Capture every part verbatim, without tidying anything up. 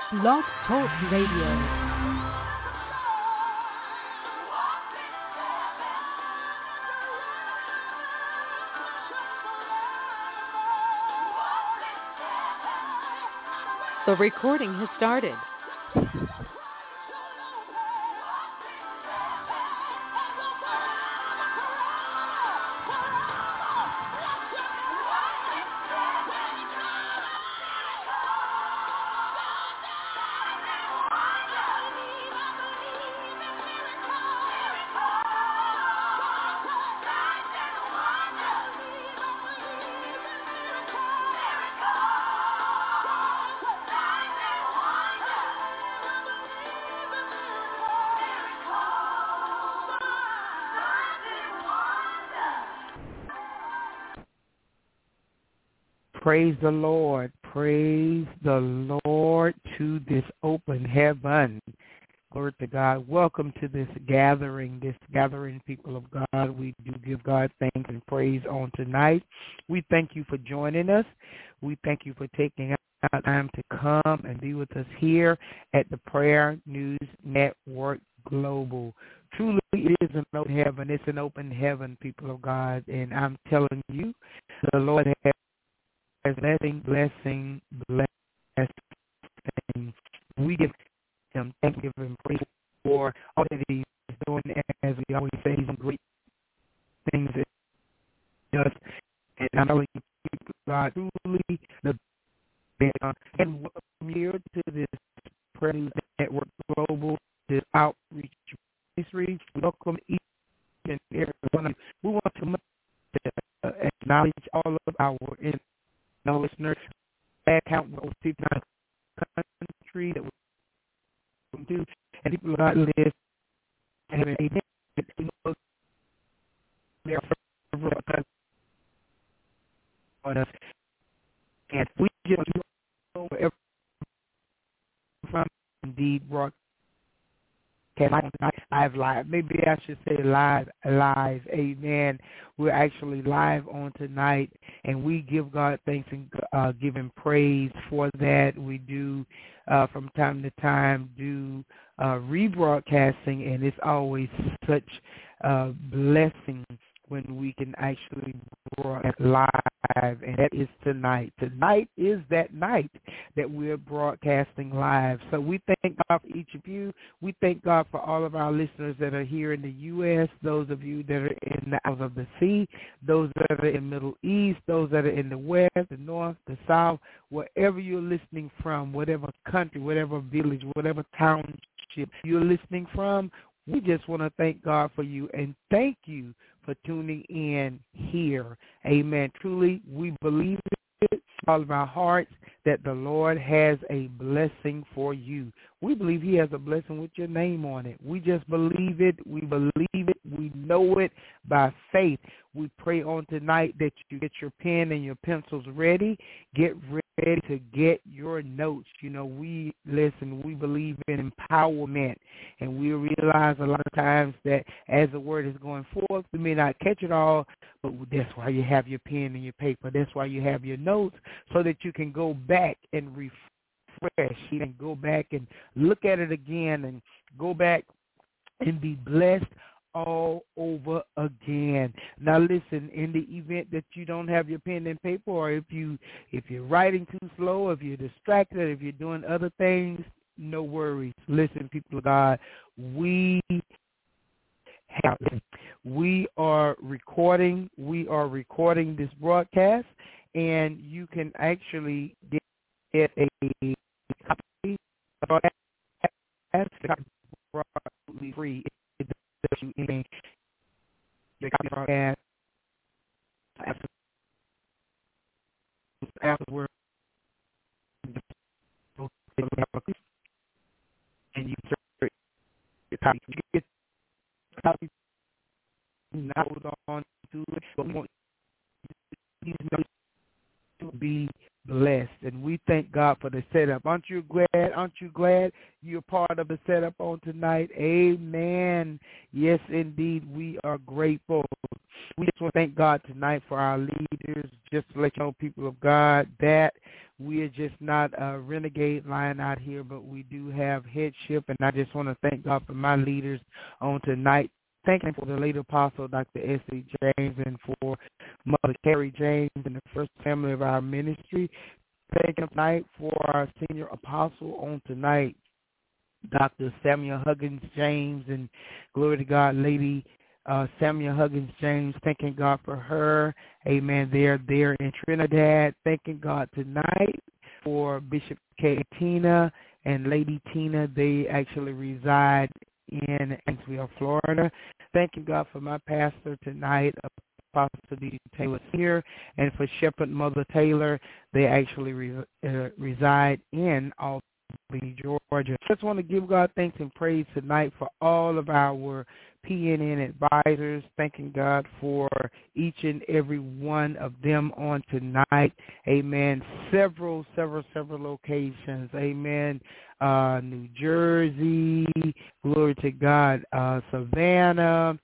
Blog Talk Radio. The recording has started. Praise the Lord. Praise the Lord to this open heaven. Glory to God. Welcome to this gathering, this gathering, people of God. We do give God thanks and praise on tonight. We thank you for joining us. We thank you for taking out time to come and be with us here at the Prayer News Network Global. Truly, it is an open heaven. It's an open heaven, people of God. And I'm telling you, the Lord has blessing, blessing, blessing. We give him thank you and praise for all that he's doing, as we always say, he's great things that he does. And I'm telling you, God, truly the best. And welcome here to this Prayer News Network Global, this outreach ministry. Welcome each and every one of you. We want to uh, acknowledge all of our in no listeners, bad count with people in the country that we do, and people who not live and have an identity. There are several countries on us, and we just know wherever from indeed broadcast live, live. Maybe I should say live, live. Amen. We're actually live on tonight, and we give God thanks and uh, give him praise for that. We do, uh, from time to time, do uh, rebroadcasting, and it's always such a blessing when we can actually broadcast live, and that is tonight. Tonight is that night that we're broadcasting live. So we thank God for each of you. We thank God for all of our listeners that are here in the U S, those of you that are in the out of the sea, those that are in the Middle East, those that are in the West, the North, the South, wherever you're listening from, whatever country, whatever village, whatever township you're listening from. We just want to thank God for you and thank you for tuning in here. Amen. Truly, we believe it with all of our hearts that the Lord has a blessing for you. We believe he has a blessing with your name on it. We just believe it. We believe it. We know it by faith. We pray on tonight that you get your pen and your pencils ready. Get ready to get your notes. You know, we listen, we believe in empowerment, and we realize a lot of times that as the word is going forth, we may not catch it all, but that's why you have your pen and your paper. That's why you have your notes, so that you can go back and refresh and go back and look at it again and go back and be blessed all over again. Now listen, in the event that you don't have your pen and paper, or if you if you're writing too slow, if you're distracted, if you're doing other things, no worries. Listen, people of God, we have we are recording we are recording this broadcast, and you can actually get a copy of the broadcast free. You in your copy of our ad afterward, and you search your copy. You get a copy, not hold on to it, but we want these notes to be blessed. And we thank God God for the setup. Aren't you glad? Aren't you glad you're part of the setup on tonight? Amen. Yes, indeed, we are grateful. We just want to thank God tonight for our leaders, just to let you know, people of God, that we are just not a renegade line out here, but we do have headship, and I just want to thank God for my leaders on tonight. Thank Him for the late apostle, Doctor S C James, and for Mother Carrie James and the first family of our ministry. Thank Him tonight for our senior apostle on tonight, Doctor Samuel Huggins James, and glory to God, Lady uh, Samuel Huggins James. Thanking God for her. Amen. They're there in Trinidad. Thanking God tonight for Bishop K. Tina and Lady Tina. They actually reside in Annisville, Florida. Thanking God for my pastor tonight, Apostle D. Taylor here, and for Shepherd Mother Taylor. They actually re- uh, reside in Albany, Georgia. I just want to give God thanks and praise tonight for all of our P N N advisors. Thanking God for each and every one of them on tonight. Amen. Several, several, several locations. Amen. Uh, New Jersey, glory to God, uh, Savannah,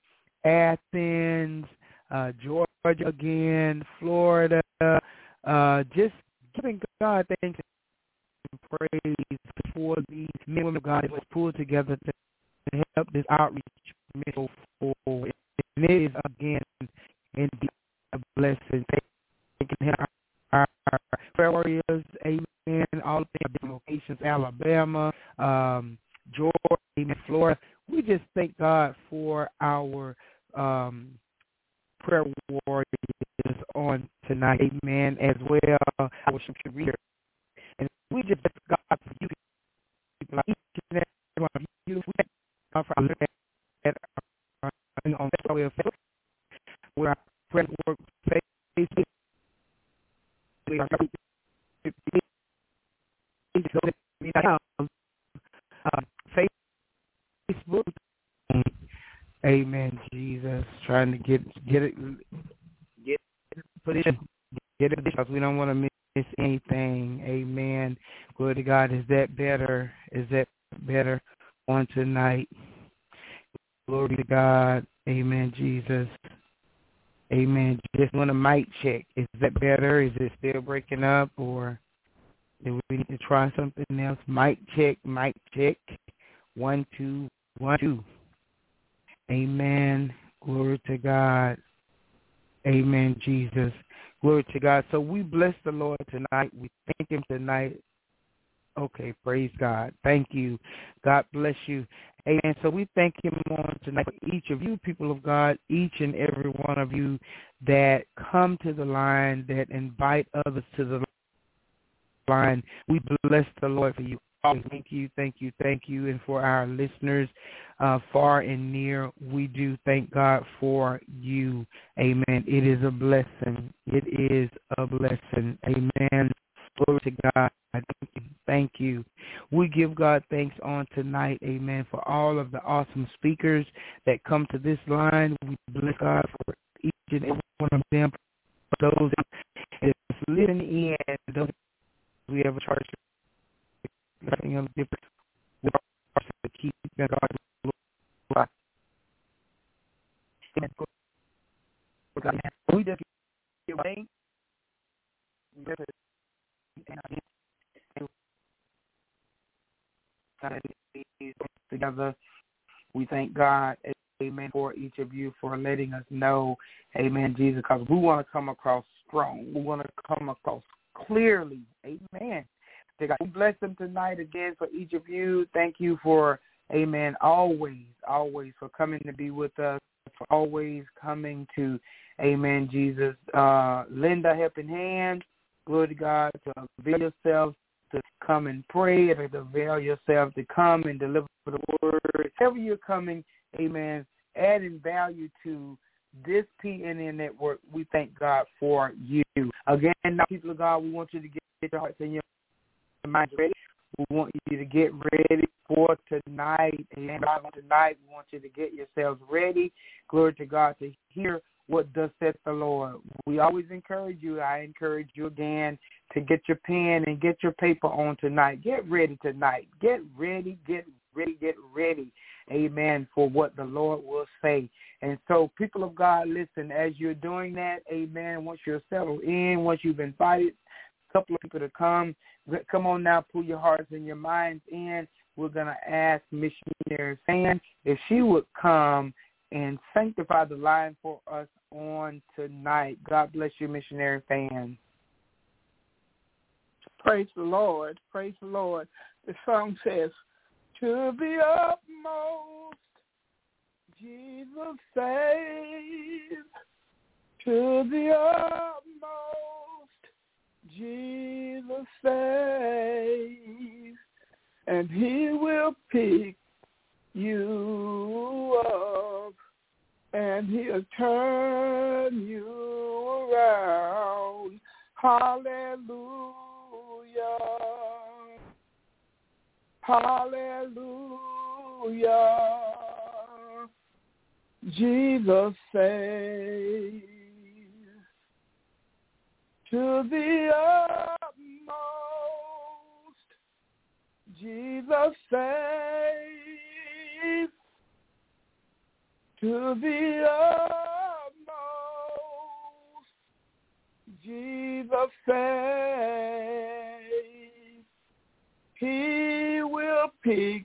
Athens, uh, Georgia again, Florida, uh, just giving God thanks and praise for these men and women of God that was pulled together to help this outreach mission forward. And it is, again, indeed a blessing. Thank you, our, our prayer warriors, amen, all of the different locations, Alabama, um, Georgia, amen, Florida. We just thank God for our um, prayer warriors on tonight, amen, as well, our scripture reader. And we just thank God for you, people, like each and every one of you. We thank God for our living at our, on that way of faith, where our prayer work faith, we are uh, Facebook. Amen, Jesus. Trying to get get it get it put it get it because we don't want to miss anything. Amen. Glory to God. Is that better? Is that better on tonight? Glory to God. Amen, Jesus. Amen. Just want a mic check. Is that better? Is it still breaking up, or do we need to try something else? Mic check, mic check. One, two, one, two. Amen. Glory to God. Amen, Jesus. Glory to God. So we bless the Lord tonight. We thank Him tonight. Okay, praise God. Thank you. God bless you. Amen. So we thank Him on tonight for each of you, people of God, each and every one of you that come to the line, that invite others to the line. We bless the Lord for you. Thank you, thank you, thank you. And for our listeners uh, far and near, we do thank God for you. Amen. It is a blessing. It is a blessing. Amen. Glory to God. Thank you. Thank you. We give God thanks on tonight, amen, for all of the awesome speakers that come to this line. We bless God for each and every one of them, for those that listen in, those we have a charge nothing else different. We are to keep God. We just give away. Together, we thank God, amen, for each of you for letting us know, amen, Jesus, because we want to come across strong. We want to come across clearly, amen. God, we bless them tonight again for each of you. Thank you for, amen, always, always for coming to be with us, for always coming to, amen, Jesus, uh, lend a helping hand. Glory to God, to avail yourself to come and pray, and to avail yourself to come and deliver the word. However you're coming, amen, adding value to this P N N network, we thank God for you. Again, now, people of God, we want you to get your hearts and your minds ready. We want you to get ready for tonight. Amen. Tonight, we want you to get yourselves ready. Glory to God, to hear what thus saith the Lord. We always encourage you. I encourage you again to get your pen and get your paper on tonight. Get ready tonight. Get ready, get ready, get ready. Amen, for what the Lord will say. And so, people of God, listen, as you're doing that, amen, once you're settled in, once you've invited a couple of people to come, come on now, pull your hearts and your minds in. We're going to ask Missionary Fan if she would come and sanctify the line for us on tonight. God bless you, Missionary Fan. Praise the Lord. Praise the Lord. The song says, to the utmost, Jesus saves. To the utmost, Jesus saves. And he will pick you up, and he'll turn you around. Hallelujah. Hallelujah. Jesus saves. To the utmost, Jesus saves. To the utmost, Jesus saves. He will pick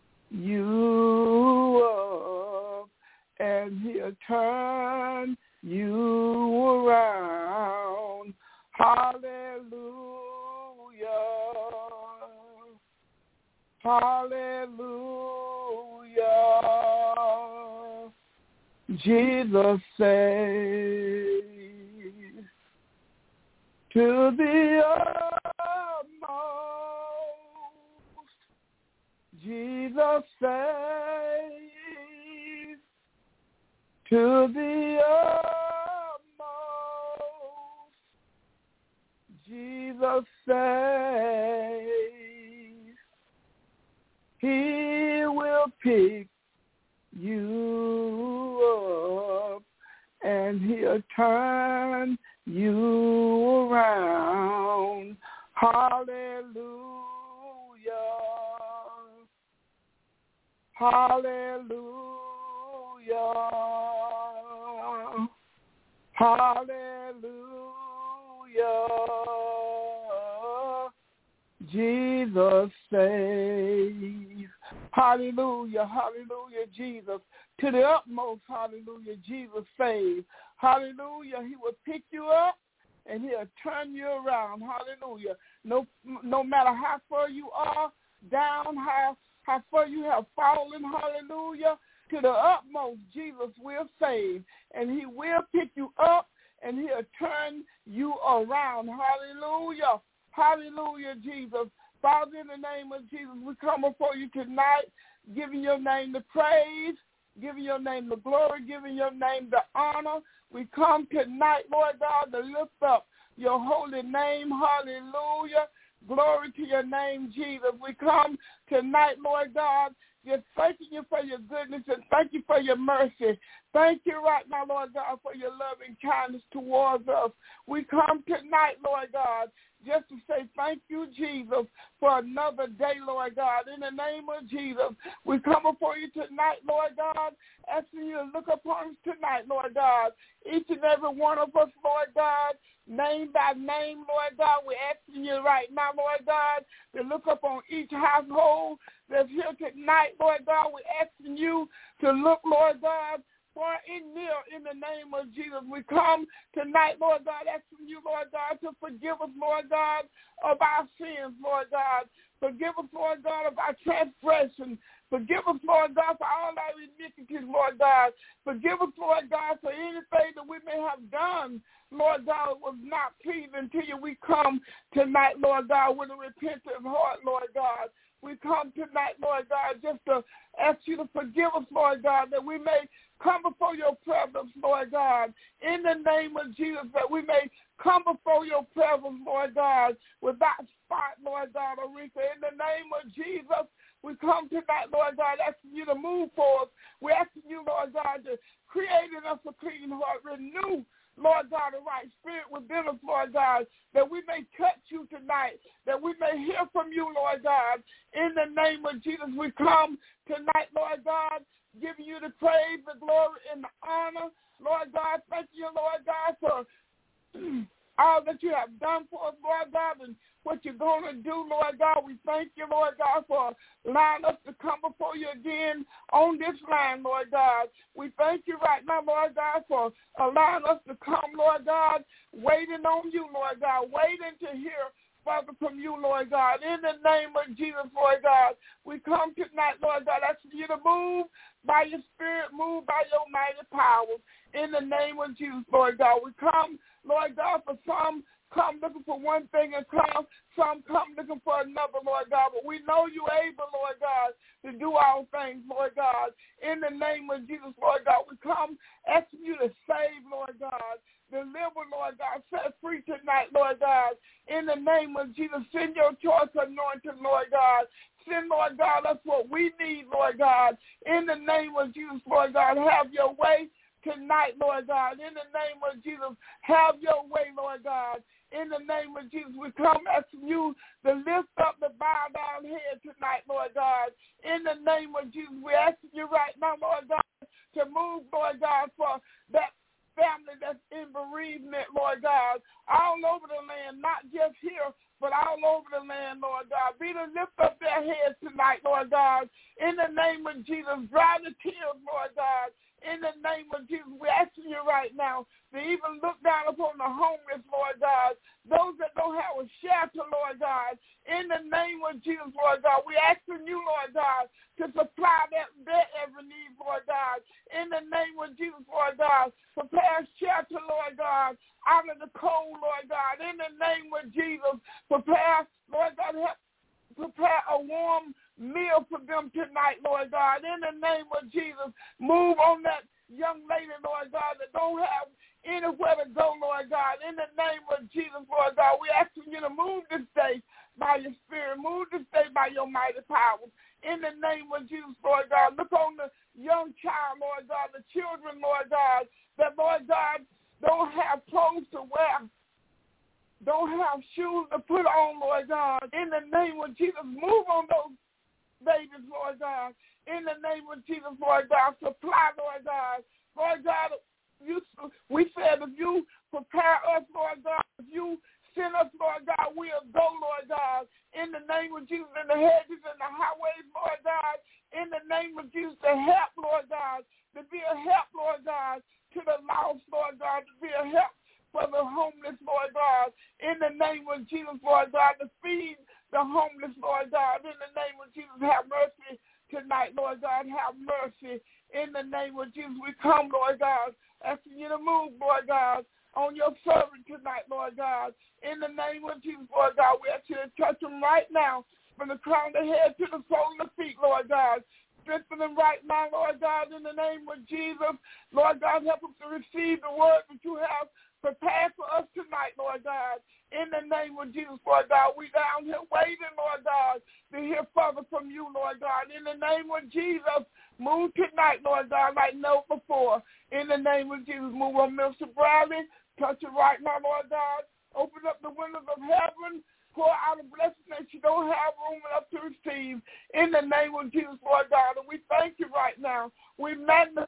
you up, and he'll turn you around. Hallelujah. Hallelujah. Jesus saves. To the utmost, Jesus saves. To the utmost, Jesus saves. He will pick you up, and he'll turn you around. Hallelujah. Hallelujah. Hallelujah. Jesus saves. Hallelujah. Hallelujah, Jesus. To the utmost, hallelujah, Jesus saves. Hallelujah. He will pick you up, and he'll turn you around. Hallelujah. No no matter how far you are down, how, how far you have fallen, hallelujah, to the utmost, Jesus will save, and he will pick you up, and he'll turn you around. Hallelujah. Hallelujah, Jesus. Father, in the name of Jesus, we come before you tonight, giving your name the praise, giving your name the glory, giving your name the honor. We come tonight, Lord God, to lift up your holy name. Hallelujah. Glory to your name, Jesus. We come tonight, Lord God, just thanking you for your goodness and thank you for your mercy. Thank you right now, Lord God, for your loving kindness towards us. We come tonight, Lord God, just to say thank you, Jesus, for another day, Lord God. In the name of Jesus, we come before you tonight, Lord God, asking you to look upon us tonight, Lord God. Each and every one of us, Lord God, name by name, Lord God, we're asking you right now, Lord God, to look upon each household that's here tonight, Lord God. We're asking you to look, Lord God, far and near in the name of Jesus. We come tonight, Lord God, asking you, Lord God, to forgive us, Lord God, of our sins, Lord God. Forgive us, Lord God, of our transgression. Forgive us, Lord God, for all our iniquities, Lord God. Forgive us, Lord God, for anything that we may have done, Lord God, was not pleasing to you. We come tonight, Lord God, with a repentant heart, Lord God. We come tonight, Lord God, just to ask you to forgive us, Lord God, that we may come before your presence, Lord God, in the name of Jesus, that we may come before your presence, Lord God, without spot, Lord God, Aretha. In the name of Jesus, we come tonight, Lord God, asking you to move for us. We're asking you, Lord God, to create in us a clean heart, renew, Lord God, the right spirit within us, Lord God, that we may touch you tonight, that we may hear from you, Lord God. In the name of Jesus, we come tonight, Lord God, giving you the praise, the glory, and the honor. Lord God, thank you, Lord God, for all that you have done for us, Lord God, and what you're going to do, Lord God. We thank you, Lord God, for allowing us to come before you again on this line, Lord God. We thank you right now, Lord God, for allowing us to come, Lord God, waiting on you, Lord God, waiting to hear Father, from you, Lord God. In the name of Jesus, Lord God, we come tonight, Lord God, asking you to move by your spirit, move by your mighty powers. In the name of Jesus, Lord God, we come, Lord God, for some come looking for one thing and come, some come looking for another, Lord God. But we know you're able, Lord God, to do all things, Lord God. In the name of Jesus, Lord God, we come asking you to save, Lord God. Deliver, Lord God, set free tonight, Lord God. In the name of Jesus, send your choice anointing, Lord God. Send, Lord God, that's what we need, Lord God. In the name of Jesus, Lord God, have your way tonight, Lord God. In the name of Jesus, have your way, Lord God. In the name of Jesus, we come asking you to lift up the bow down head tonight, Lord God. In the name of Jesus, we're asking you right now, Lord God, to move, Lord God, for that family that's in bereavement, Lord God, all over the land, not just here, but all over the land, Lord God. Be to lift up their heads tonight, Lord God. In the name of Jesus, dry the tears, Lord God. In the name of Jesus, we're asking you right now to even look down upon the homeless, Lord God, those that don't have a shelter, Lord God. In the name of Jesus, Lord God, we're asking you, Lord God, to supply that, their every need, Lord God. In the name of Jesus, Lord God, prepare shelter, Lord God, out of the cold, Lord God. In the name of Jesus, prepare, Lord God, help prepare a warm meal for them tonight, Lord God. In the name of Jesus, move on that young lady, Lord God, that don't have anywhere to go, Lord God. In the name of Jesus, Lord God, we're asking you to move this day by your spirit. Move this day by your mighty powers. In the name of Jesus, Lord God, look on the young child, Lord God, the children, Lord God, that, Lord God, don't have clothes to wear, don't have shoes to put on, Lord God. In the name of Jesus, move on those babies, Lord God. In the name of Jesus, Lord God, supply, Lord God. Lord God, you, we said if you prepare us, Lord God, if you send us, Lord God, we'll go, Lord God. In the name of Jesus, in the hedges and the highways, Lord God. In the name of Jesus, to help, Lord God, to be a help, Lord God, to the lost, Lord God, to be a help for the homeless, Lord God. In the name of Jesus, Lord God, to feed the homeless, Lord God. In the name of Jesus, have mercy tonight, Lord God. Have mercy. In the name of Jesus, we come, Lord God, asking you to move, Lord God, on your servant tonight, Lord God. In the name of Jesus, Lord God, we ask you to touch them right now from the crown of the head to the sole of the feet, Lord God. Strengthen them right now, Lord God, in the name of Jesus. Lord God, help us to receive the word that you have prepared for us tonight, Lord God. In the name of Jesus, Lord God, we down here waiting, Lord God, to hear further from you, Lord God. In the name of Jesus, move tonight, Lord God, like never before. In the name of Jesus, move on Mister Bradley. Touch it right now, Lord God. Open up the windows of heaven. Pour out a blessing that you don't have room enough to receive. In the name of Jesus, Lord God. And we thank you right now. We magnify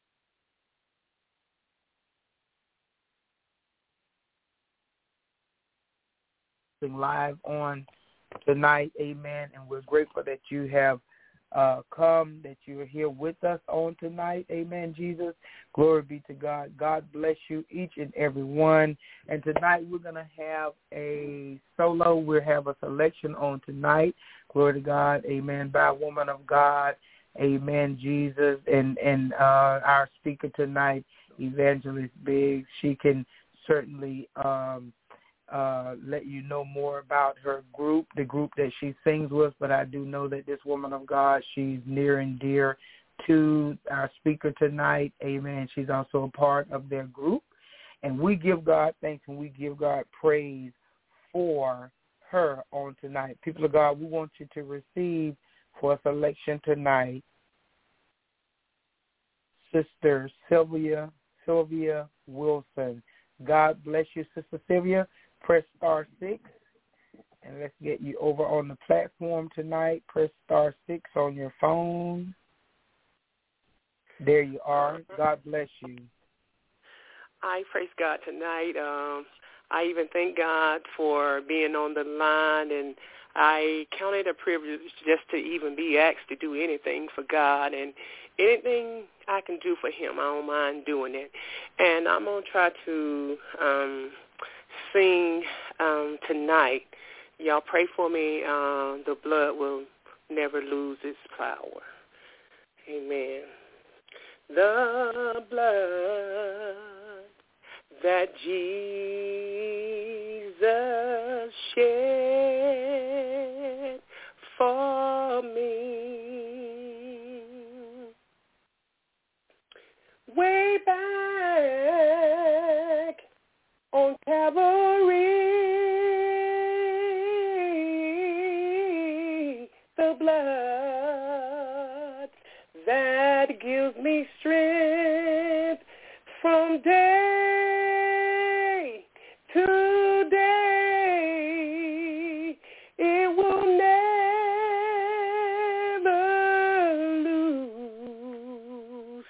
live on tonight, amen, and we're grateful that you have uh, come, that you are here with us on tonight, amen, Jesus. Glory be to God. God bless you, each and every one. And tonight we're going to have a solo. We'll have a selection on tonight, glory to God, amen, by a woman of God, amen, Jesus, and, and uh, our speaker tonight, Evangelist Biggs. She can certainly um, uh, let you know more about her group, the group that she sings with. But I do know that this woman of God, she's near and dear to our speaker tonight. Amen. She's also a part of their group. And we give God thanks and we give God praise for her on tonight. People of God, we want you to receive for a selection tonight Sister Sylvia Sylvia Wilson. God bless you, Sister Sylvia. Press star six, and let's get you over on the platform tonight. Press star six on your phone. There you are. God bless you. I praise God tonight. Um, I even thank God for being on the line, and I count it a privilege just to even be asked to do anything for God, and anything I can do for him, I don't mind doing it. And I'm going to try to um, sing um, tonight. Y'all pray for me. Uh, the blood will never lose its power. Amen. The blood that Jesus shed for me way back on Calvary, the blood that gives me strength from day to day, it will never lose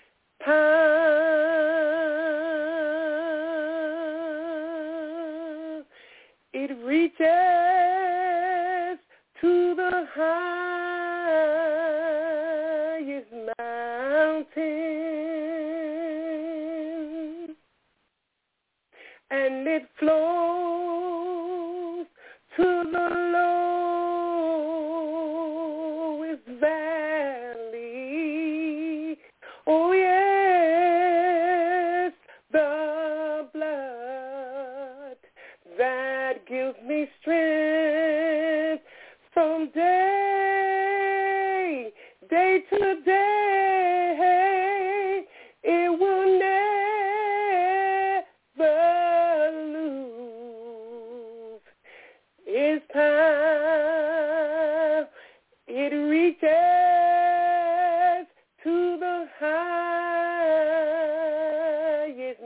power. It reaches to the highest mountain, and it flows to the lowest valley. Oh yes, the blood that gives me strength from day, day to day, it will never lose its power. It reaches to the highest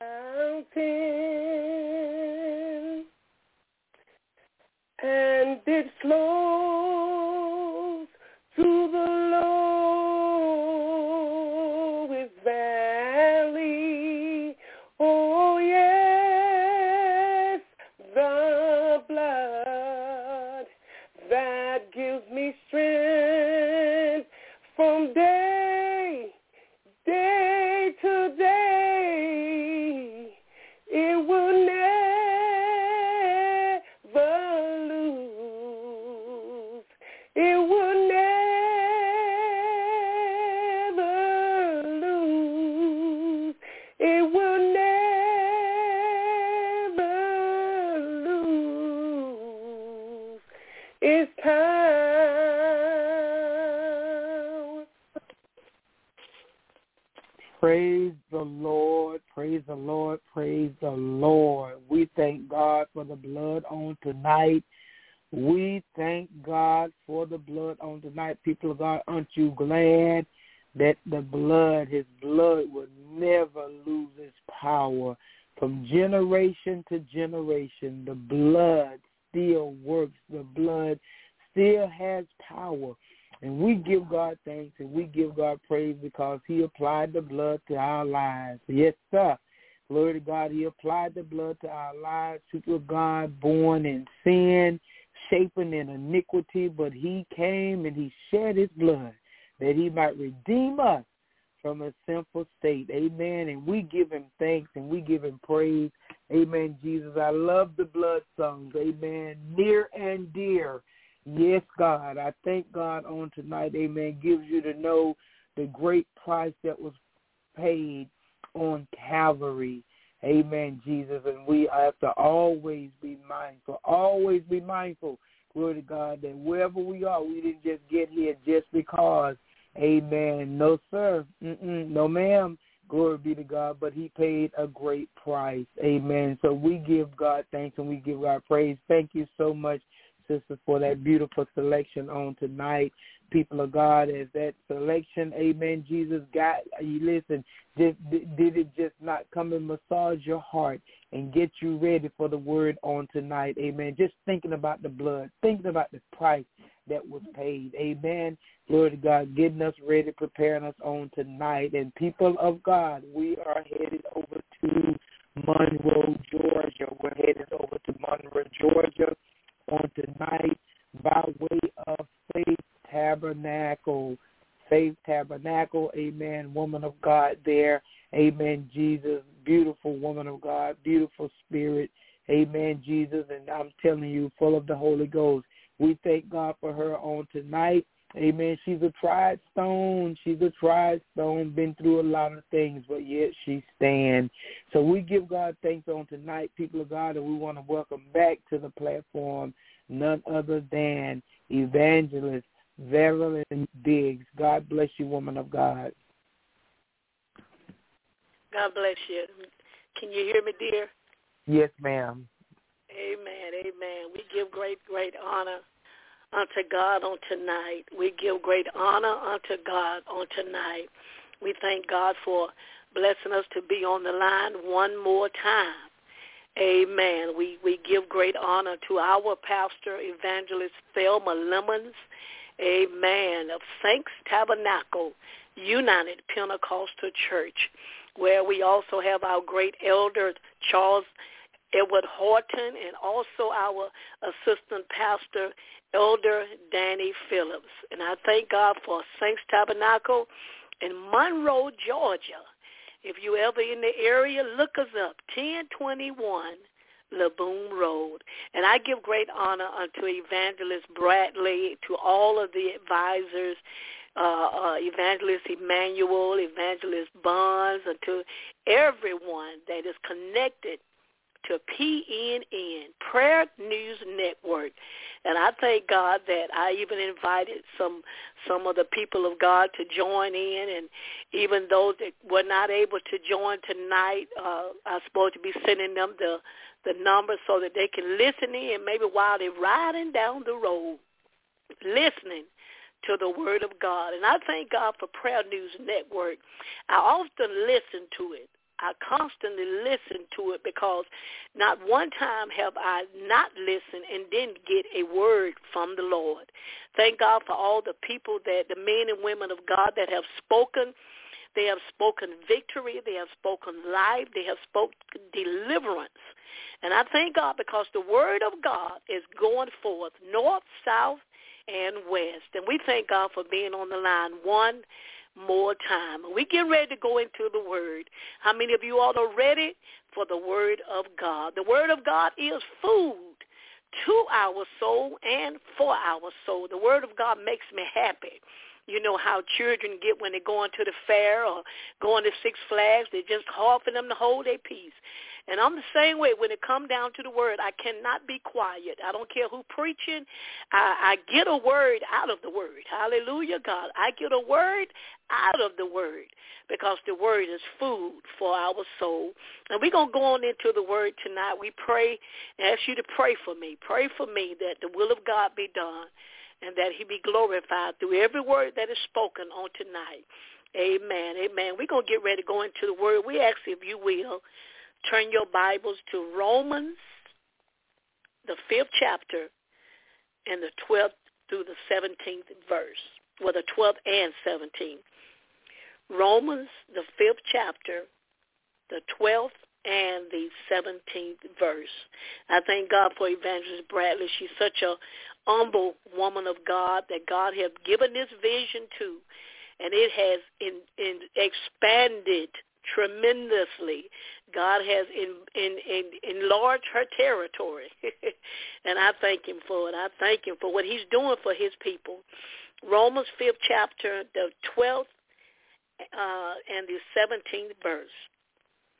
mountain, and it flows to the lowest valley. Oh yes, the blood that gives me strength from day, day to day, it will never lose. It will never lose. It will never lose its power. Praise the Lord, praise the Lord, praise the Lord. We thank God for the blood on tonight. We thank God for the blood on tonight. People of God, aren't you glad that the blood, his blood, will never lose its power? From generation to generation, the blood still works. The blood still has power. And we give God thanks and we give God praise because he applied the blood to our lives. Yes, sir. Glory to God. He applied the blood to our lives. People of God, born in sin, shapen in iniquity, but he came and he shed his blood that he might redeem us from a sinful state. Amen. And we give him thanks and we give him praise. Amen, Jesus. I love the blood songs. Amen. Near and dear. Yes, God. I thank God on tonight. Amen. Gives you to know the great price that was paid on Calvary. Amen, Jesus. And we have to always be mindful, always be mindful, glory to God, that wherever we are, we didn't just get here just because. Amen. No, sir. Mm-mm. No, ma'am. Glory be to God. But he paid a great price. Amen. So we give God thanks and we give God praise. Thank you so much, sister, for that beautiful selection on tonight. People of God, as that selection, amen, Jesus, got you. Listen, did, did it just not come and massage your heart and get you ready for the word on tonight? Amen. Just thinking about the blood, thinking about the price that was paid. Amen. Glory to God, getting us ready, preparing us on tonight. And people of God, we are headed over to Monroe, Georgia. We're headed over to Monroe, Georgia on tonight by way of Faith Tabernacle. Faith Tabernacle, amen, woman of God there, amen, Jesus, beautiful woman of God, beautiful spirit, amen, Jesus, and I'm telling you, full of the Holy Ghost. We thank God for her on tonight, amen. She's a tried stone, she's a tried stone, been through a lot of things, but yet she stands. So we give God thanks on tonight, people of God, and we want to welcome back to the platform none other than Evangelist Veralyn Diggs. God bless you, woman of God. God bless you. Can you hear me, dear? Yes, ma'am. Amen, amen. We give great, great honor unto God on tonight. We give great honor unto God on tonight. We thank God for blessing us to be on the line one more time. Amen. We, we give great honor to our pastor, Evangelist Thelma Lemons, amen, of Saints Tabernacle United Pentecostal Church, where we also have our great elder, Charles Edward Horton, and also our assistant pastor, Elder Danny Phillips. And I thank God for Saints Tabernacle in Monroe, Georgia. If you ever in the area, look us up, ten twenty-one Laboon Road. And I give great honor unto Evangelist Bradley, to all of the advisors, uh, uh, Evangelist Emmanuel, Evangelist Bonds, and to everyone that is connected to P N N, Prayer News Network. And I thank God that I even invited some some of the people of God to join in, and even those that were not able to join tonight, uh, I'm supposed to be sending them the, the number so that they can listen in, maybe while they're riding down the road, listening to the Word of God. And I thank God for Prayer News Network. I often listen to it. I constantly listen to it because not one time have I not listened and didn't get a word from the Lord. Thank God for all the people, that the men and women of God that have spoken. They have spoken victory. They have spoken life. They have spoken deliverance. And I thank God because the word of God is going forth north, south, and west. And we thank God for being on the line one more time. We get ready to go into the word. How many of you all are ready for the word of God? The word of God is food to our soul and for our soul. The word of God makes me happy. You know how children get when they're going to the fair or going to Six Flags. They're just hard for them to hold their peace. And I'm the same way when it comes down to the word. I cannot be quiet. I don't care who preaching. I, I get a word out of the word. Hallelujah, God. I get a word out of the word because the word is food for our soul. And we're going to go on into the word tonight. We pray and ask you to pray for me. Pray for me that the will of God be done and that he be glorified through every word that is spoken on tonight. Amen. Amen. We're going to get ready to go into the word. We ask if you will turn your Bibles to Romans, the fifth chapter, and the twelfth through the seventeenth verse. Well, the twelfth and seventeenth. Romans, the fifth chapter, the twelfth and the seventeenth verse. I thank God for Evangelist Bradley. She's such a humble woman of God that God has given this vision to, and it has in, in expanded tremendously. God has in, in, in, enlarged her territory, and I thank him for it. I thank him for what he's doing for his people. Romans fifth chapter, the twelfth uh, and the seventeenth verse.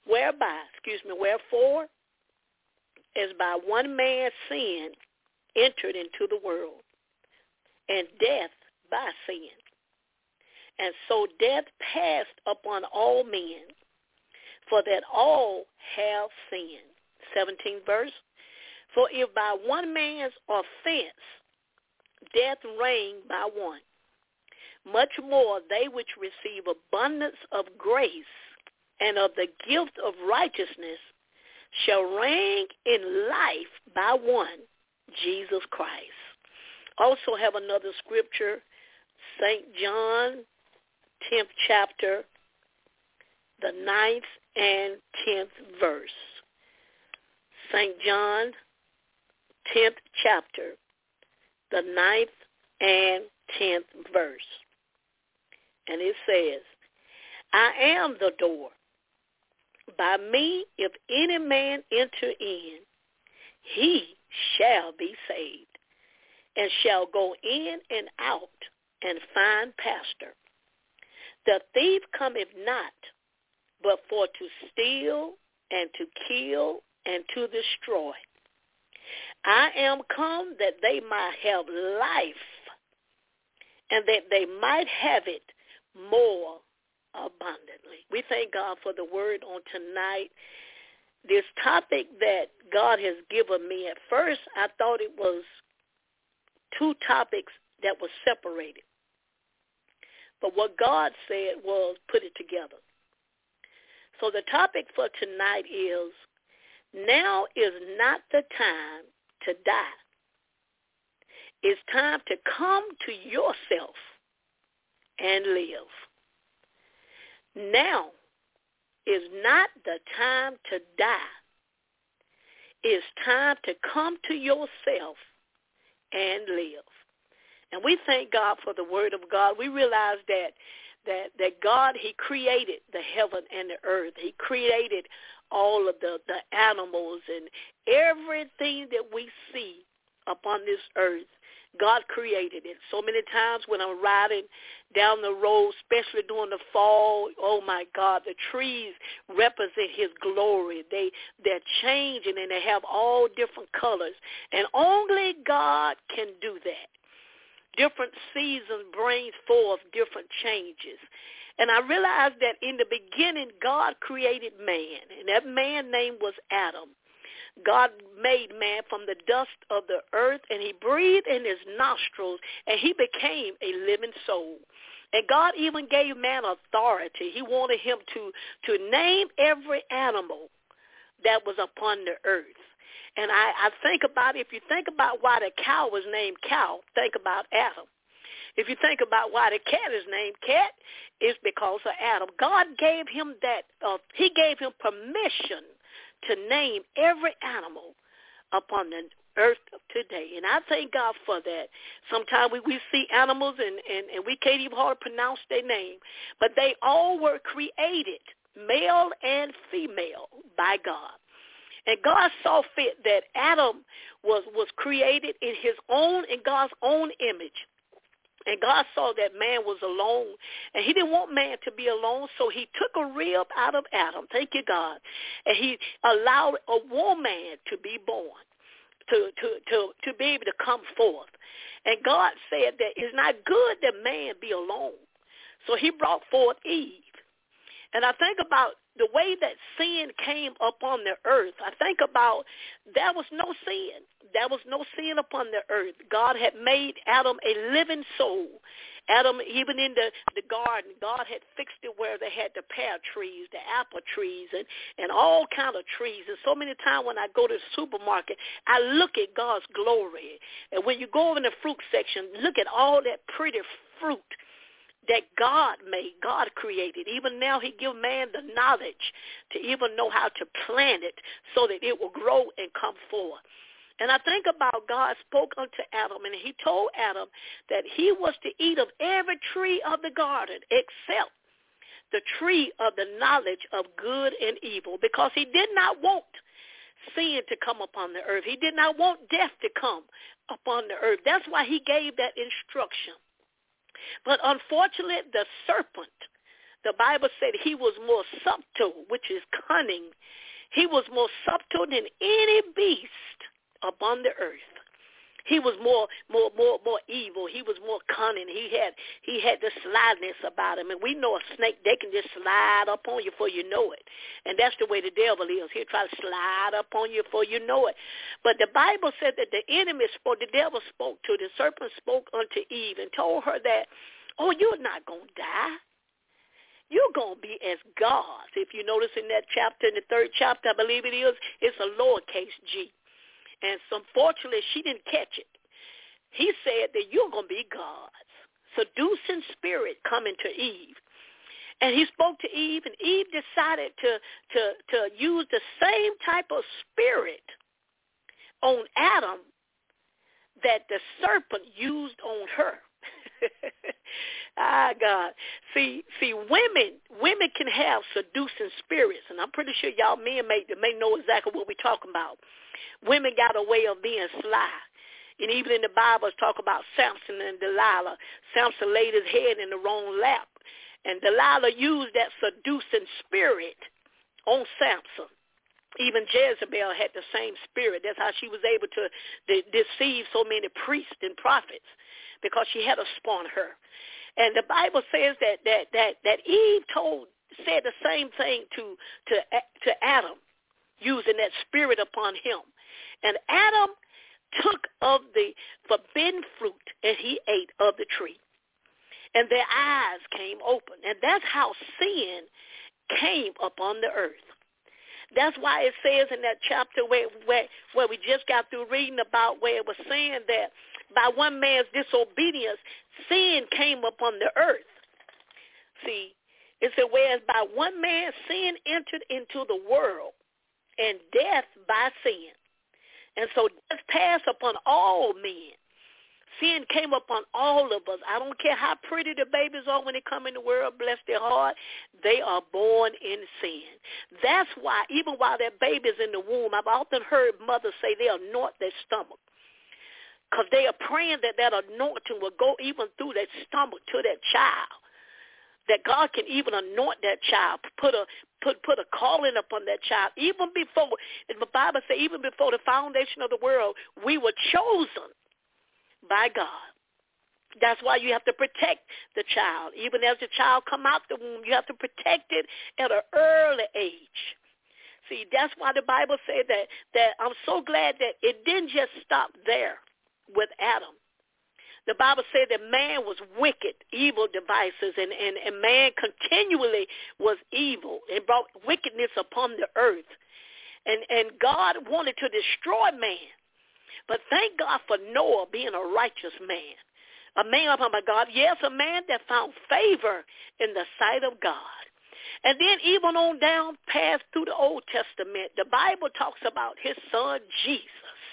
whereby, excuse me, wherefore, as by one man's sin entered into the world, and death by sin. And so death passed upon all men, for that all have sinned. seventeenth verse. For if by one man's offense death reigned by one, much more they which receive abundance of grace and of the gift of righteousness shall reign in life by one, Jesus Christ. Also have another scripture, Saint John, tenth chapter, the ninth and tenth verse. Saint John, tenth chapter, the ninth and tenth verse. And it says, I am the door. By me, if any man enter in, he shall be saved, and shall go in and out and find pasture. The thief cometh not, but for to steal and to kill and to destroy. I am come that they might have life, and that they might have it more abundantly. We thank God for the word on tonight. This topic that God has given me, at first I thought it was two topics that were separated. But what God said was put it together. So the topic for tonight is, now is not the time to die. It's time to come to yourself and live. Now is not the time to die. It's time to come to yourself and live. And we thank God for the word of God. We realize that that that God, he created the heaven and the earth. He created all of the, the animals and everything that we see upon this earth. God created it. So many times when I'm riding down the road, especially during the fall, oh my God, the trees represent his glory. They, they're changing and they have all different colors. And only God can do that. Different seasons bring forth different changes. And I realized that in the beginning, God created man, and that man's name was Adam. God made man from the dust of the earth, and he breathed in his nostrils, and he became a living soul. And God even gave man authority. He wanted him to, to name every animal that was upon the earth. And I, I think about, if you think about why the cow was named cow, think about Adam. If you think about why the cat is named cat, it's because of Adam. God gave him that, uh, he gave him permission to name every animal upon the earth of today. And I thank God for that. Sometimes we, we see animals and, and, and we can't even hardly pronounce their name, but they all were created, male and female, by God. And God saw fit that Adam was, was created in his own, in God's own image. And God saw that man was alone, and he didn't want man to be alone, so he took a rib out of Adam, thank you, God, and he allowed a woman to be born, to, to, to, to be able to come forth. And God said that it's not good that man be alone, so he brought forth Eve. And I think about the way that sin came upon the earth. I think about there was no sin. There was no sin upon the earth. God had made Adam a living soul. Adam, even in the, the garden, God had fixed it where they had the pear trees, the apple trees, and, and all kind of trees. And so many times when I go to the supermarket, I look at God's glory. And when you go over in the fruit section, look at all that pretty fruit that God made, God created. Even now he give man the knowledge to even know how to plant it so that it will grow and come forth. And I think about God spoke unto Adam, and he told Adam that he was to eat of every tree of the garden except the tree of the knowledge of good and evil, because he did not want sin to come upon the earth. He did not want death to come upon the earth. That's why he gave that instruction. But unfortunately, the serpent, the Bible said he was more subtle, which is cunning. He was more subtle than any beast upon the earth. He was more, more, more, more evil. He was more cunning. He had, he had the slyness about him. And we know a snake, they can just slide up on you before you know it. And that's the way the devil is. He'll try to slide up on you before you know it. But the Bible said that the enemy spoke, the devil spoke to, the serpent spoke unto Eve and told her that, oh, you're not going to die. You're going to be as gods. If you notice in that chapter, in the third chapter, I believe it is, it's a lowercase g. And so unfortunately, she didn't catch it. He said that you're going to be gods. Seducing spirit coming to Eve. And he spoke to Eve, and Eve decided to, to, to use the same type of spirit on Adam that the serpent used on her. Ah, God. See, see, women, women can have seducing spirits, and I'm pretty sure y'all men may, may know exactly what we're talking about. Women got a way of being sly. And even in the Bible, it's talk about Samson and Delilah. Samson laid his head in the wrong lap. And Delilah used that seducing spirit on Samson. Even Jezebel had the same spirit. That's how she was able to de- deceive so many priests and prophets, because she had a spawn her. And the Bible says that that that, that Eve told said the same thing to, to, to Adam, using that spirit upon him. And Adam took of the forbidden fruit, and he ate of the tree. And their eyes came open. And that's how sin came upon the earth. That's why it says in that chapter where, where, where we just got through reading about, where it was saying that by one man's disobedience, sin came upon the earth. See, it said, whereas by one man sin entered into the world, and death by sin. And so death passed upon all men. Sin came upon all of us. I don't care how pretty the babies are when they come in the world, bless their heart, they are born in sin. That's why even while their baby's in the womb, I've often heard mothers say they anoint their stomach, because they are praying that that anointing will go even through that stomach to that child, that God can even anoint that child, put a put put a calling upon that child. Even before, the Bible says, even before the foundation of the world, we were chosen by God. That's why you have to protect the child. Even as the child come out the womb, you have to protect it at an early age. See, that's why the Bible said that, that I'm so glad that it didn't just stop there with Adam. The Bible said that man was wicked, evil devices, and, and, and man continually was evil and brought wickedness upon the earth. And, and God wanted to destroy man. But thank God for Noah being a righteous man. A man, oh my God, yes, a man that found favor in the sight of God. And then even on down past through the Old Testament, the Bible talks about his son Jesus.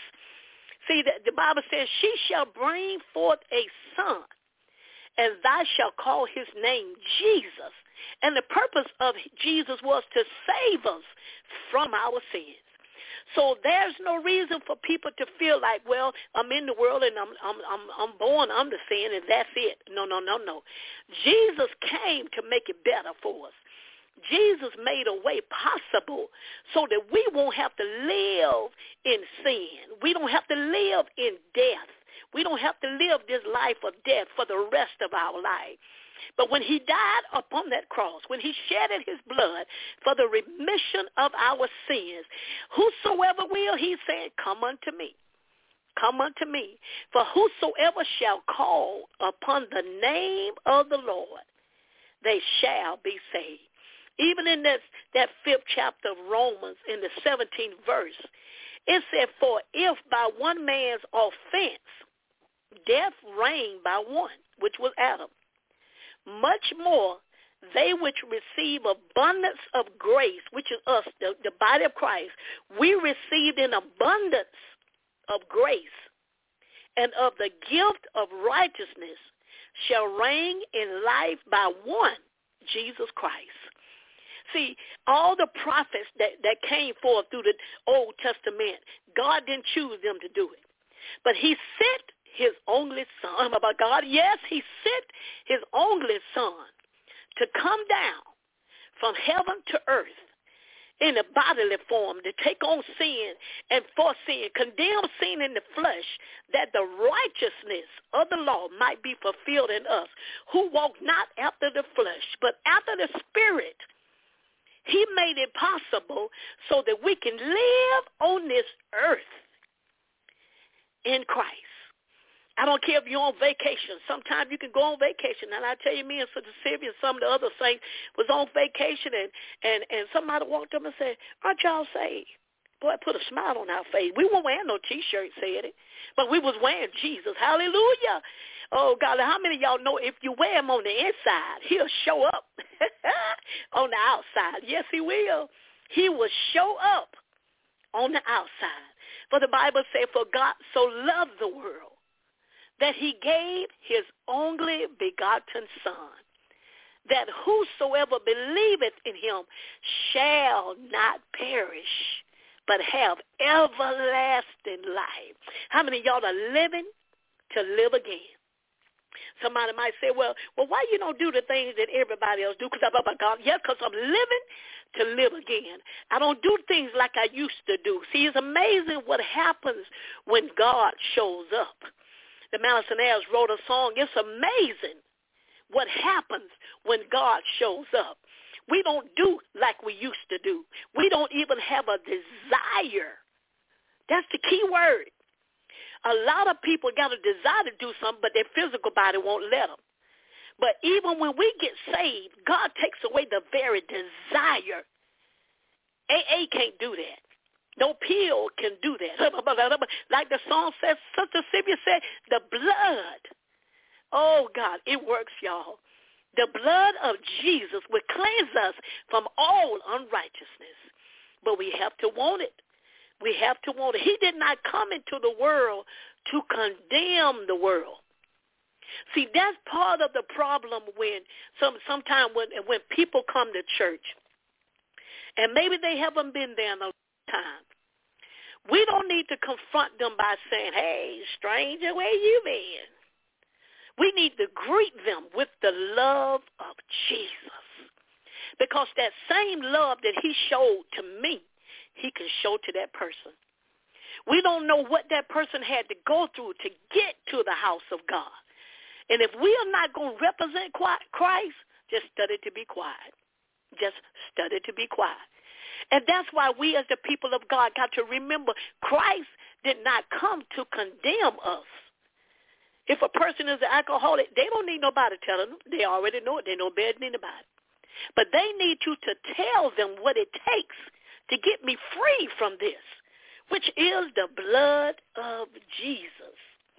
See, the, the Bible says, she shall bring forth a son, and thou shalt call his name Jesus. And the purpose of Jesus was to save us from our sins. So there's no reason for people to feel like, well, I'm in the world and I'm I'm I'm, I'm born under sin and that's it. No, no, no, no. Jesus came to make it better for us. Jesus made a way possible so that we won't have to live in sin. We don't have to live in death. We don't have to live this life of death for the rest of our life. But when he died upon that cross, when he shedded his blood for the remission of our sins, whosoever will, he said, come unto me. Come unto me. For whosoever shall call upon the name of the Lord, they shall be saved. Even in this, that fifth chapter of Romans, in the seventeenth verse, it said, for if by one man's offense death reigned by one, which was Adam, much more they which receive abundance of grace, which is us, the, the body of Christ, we received an abundance of grace and of the gift of righteousness shall reign in life by one, Jesus Christ. See, all the prophets that, that came forth through the Old Testament, God didn't choose them to do it. But he sent his only son. About God, yes, he sent his only son to come down from heaven to earth in a bodily form, to take on sin and for sin, condemn sin in the flesh, that the righteousness of the law might be fulfilled in us, who walk not after the flesh, but after the Spirit. He made it possible so that we can live on this earth in Christ. I don't care if you're on vacation. Sometimes you can go on vacation. And I tell you, me and Sister Sylvia and some of the other saints was on vacation, and, and, and somebody walked up and said, aren't y'all saved? Boy, it put a smile on our face. We weren't wearing no T-shirt said it, but we was wearing Jesus. Hallelujah. Oh, God, how many of y'all know if you wear him on the inside, he'll show up on the outside? Yes, he will. He will show up on the outside. For the Bible says, for God so loved the world that he gave his only begotten Son, that whosoever believeth in him shall not perish, but have everlasting life. How many of y'all are living to live again? Somebody might say, well, well, why you don't do the things that everybody else do? Because I'm about God. Yeah, because I'm living to live again. I don't do things like I used to do. See, it's amazing what happens when God shows up. The Malisonaires wrote a song. It's amazing what happens when God shows up. We don't do like we used to do. We don't even have a desire. That's the key word. A lot of people got a desire to do something, but their physical body won't let them. But even when we get saved, God takes away the very desire. A A can't do that. No pill can do that. Like the song says, Sister Sylvia said, the blood. Oh, God, it works, y'all. The blood of Jesus will cleanse us from all unrighteousness. But we have to want it. We have to want it. He did not come into the world to condemn the world. See, that's part of the problem when some sometime when when people come to church, and maybe they haven't been there in a long time. We don't need to confront them by saying, hey, stranger, where you been? We need to greet them with the love of Jesus. Because that same love that he showed to me, he can show to that person. We don't know what that person had to go through to get to the house of God. And if we are not going to represent Christ, just study to be quiet. Just study to be quiet. And that's why we as the people of God got to remember Christ did not come to condemn us. If a person is an alcoholic, they don't need nobody telling them. They already know it. They know better than anybody. But they need you to tell them what it takes to get me free from this, which is the blood of Jesus.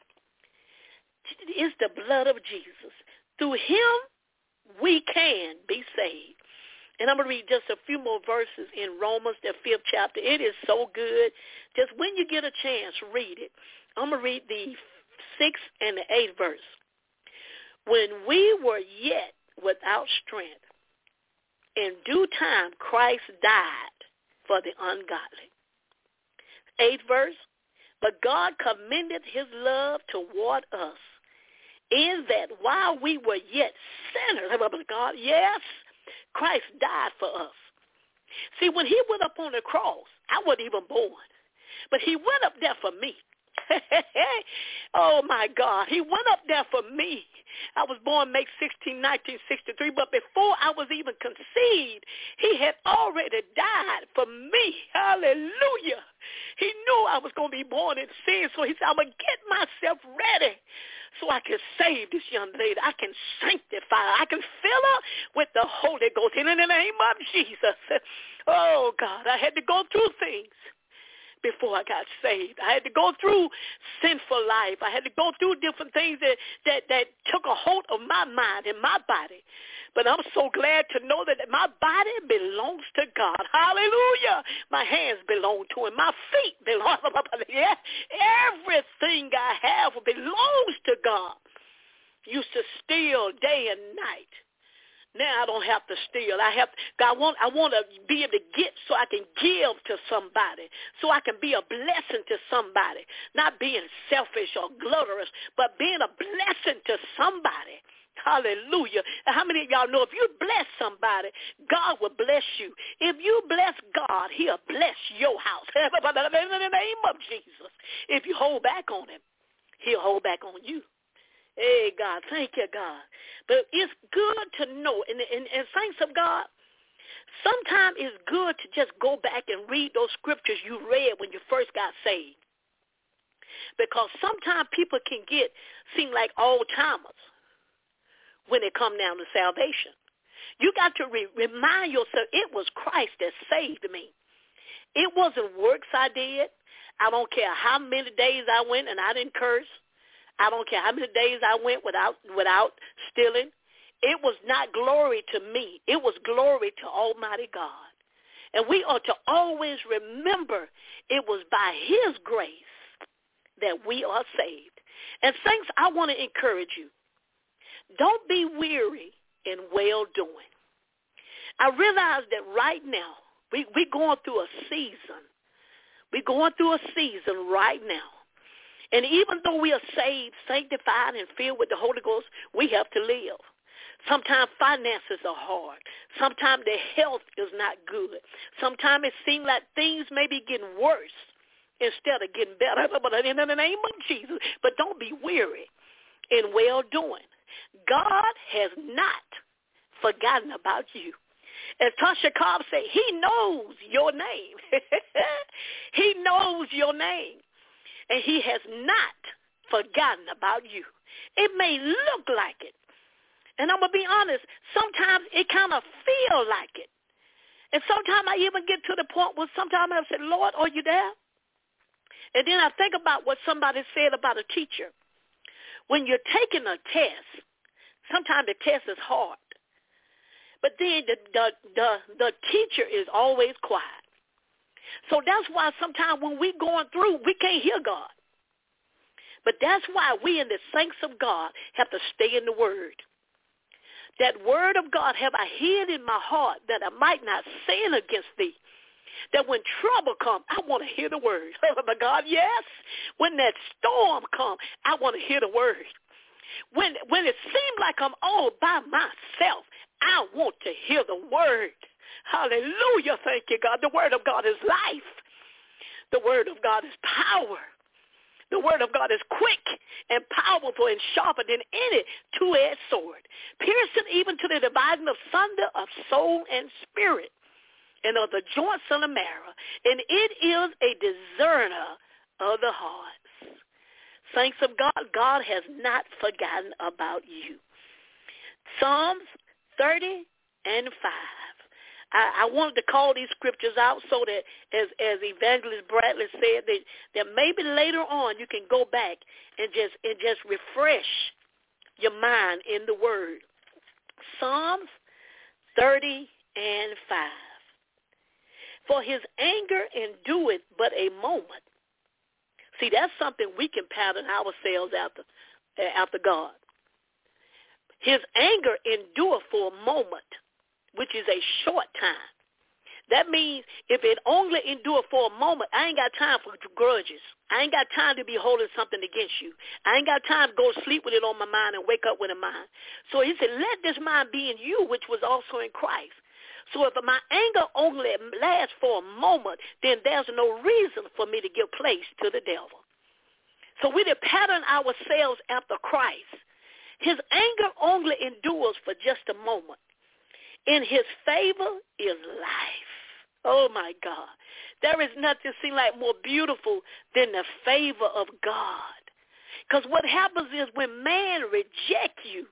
It's the blood of Jesus. Through him, we can be saved. And I'm going to read just a few more verses in Romans, the fifth chapter. It is so good. Just when you get a chance, read it. I'm going to read the sixth and the eighth verse. When we were yet without strength, in due time Christ died for the ungodly. Eighth verse. But God commended his love toward us in that while we were yet sinners, God, yes, Christ died for us. See, when he went up on the cross, I wasn't even born, but he went up there for me. Oh, my God. He went up there for me. I was born May sixteenth, nineteen sixty-three, but before I was even conceived, he had already died for me. Hallelujah. He knew I was going to be born in sin, so he said, I'm going to get myself ready so I can save this young lady. I can sanctify her. I can fill her with the Holy Ghost in the name of Jesus. Oh, God, I had to go through things before I got saved. I had to go through sinful life. I had to go through different things that, that, that took a hold of my mind and my body. But I'm so glad to know that my body belongs to God. Hallelujah. My hands belong to him. My feet belong to him. Yeah. Everything I have belongs to God. Used to steal day and night. Now I don't have to steal. I have God want I want to be able to get so I can give to somebody, so I can be a blessing to somebody. Not being selfish or gluttonous, but being a blessing to somebody. Hallelujah. And how many of y'all know if you bless somebody, God will bless you? If you bless God, he'll bless your house. In the name of Jesus. If you hold back on him, he'll hold back on you. Hey, God, thank you, God. But it's good to know, and, and, and saints of God, sometimes it's good to just go back and read those scriptures you read when you first got saved. Because sometimes people can get, seem like old-timers when it come down to salvation. You got to re- remind yourself, it was Christ that saved me. It wasn't works I did. I don't care how many days I went and I didn't curse. I don't care how many days I went without without stealing. It was not glory to me. It was glory to Almighty God. And we ought to always remember it was by his grace that we are saved. And saints, I want to encourage you. Don't be weary in well-doing. I realize that right now, we, we're going through a season. We're going through a season right now. And even though we are saved, sanctified, and filled with the Holy Ghost, we have to live. Sometimes finances are hard. Sometimes the health is not good. Sometimes it seems like things may be getting worse instead of getting better. But in the name of Jesus, but don't be weary in well-doing. God has not forgotten about you. As Tasha Cobb said, he knows your name. He knows your name. And he has not forgotten about you. It may look like it. And I'm going to be honest, sometimes it kind of feel like it. And sometimes I even get to the point where sometimes I say, Lord, are you there? And then I think about what somebody said about a teacher. When you're taking a test, sometimes the test is hard. But then the, the, the, the teacher is always quiet. So that's why sometimes when we're going through, we can't hear God. But that's why we in the saints of God have to stay in the Word. That Word of God have I hid in my heart that I might not sin against thee. That when trouble comes, I want to hear the Word. But God, yes, when that storm comes, I want to hear the Word. When, when it seems like I'm all by myself, I want to hear the Word. Hallelujah. Thank you, God. The Word of God is life. The Word of God is power. The Word of God is quick and powerful and sharper than any two-edged sword, piercing even to the dividing of sunder of soul and spirit and of the joints and the marrow. And it is a discerner of the hearts. Saints of God, God has not forgotten about you. Psalms thirty and five. I, I wanted to call these scriptures out so that, as, as Evangelist Bradley said, that, that maybe later on you can go back and just and just refresh your mind in the Word. Psalms thirty and five. For his anger endureth but a moment. See, that's something we can pattern ourselves after, after God. His anger endureth for a moment, which is a short time. That means if it only endure for a moment, I ain't got time for grudges. I ain't got time to be holding something against you. I ain't got time to go to sleep with it on my mind and wake up with a mind. So he said, let this mind be in you, which was also in Christ. So if my anger only lasts for a moment, then there's no reason for me to give place to the devil. So we to pattern ourselves after Christ. His anger only endures for just a moment. In his favor is life. Oh, my God. There is nothing seem like more beautiful than the favor of God. Because what happens is when man rejects you,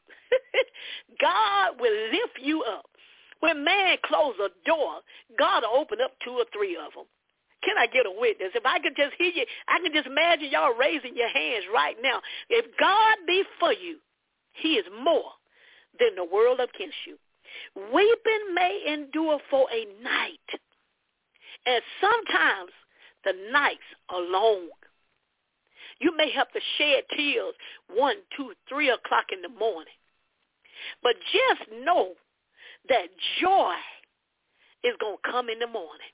God will lift you up. When man closes a door, God will open up two or three of them. Can I get a witness? If I could just hear you, I can just imagine y'all raising your hands right now. If God be for you, he is more than the world against you. Weeping may endure for a night, and sometimes the nights are long. You may have to shed tears one, two, three o'clock in the morning. But just know that joy is going to come in the morning.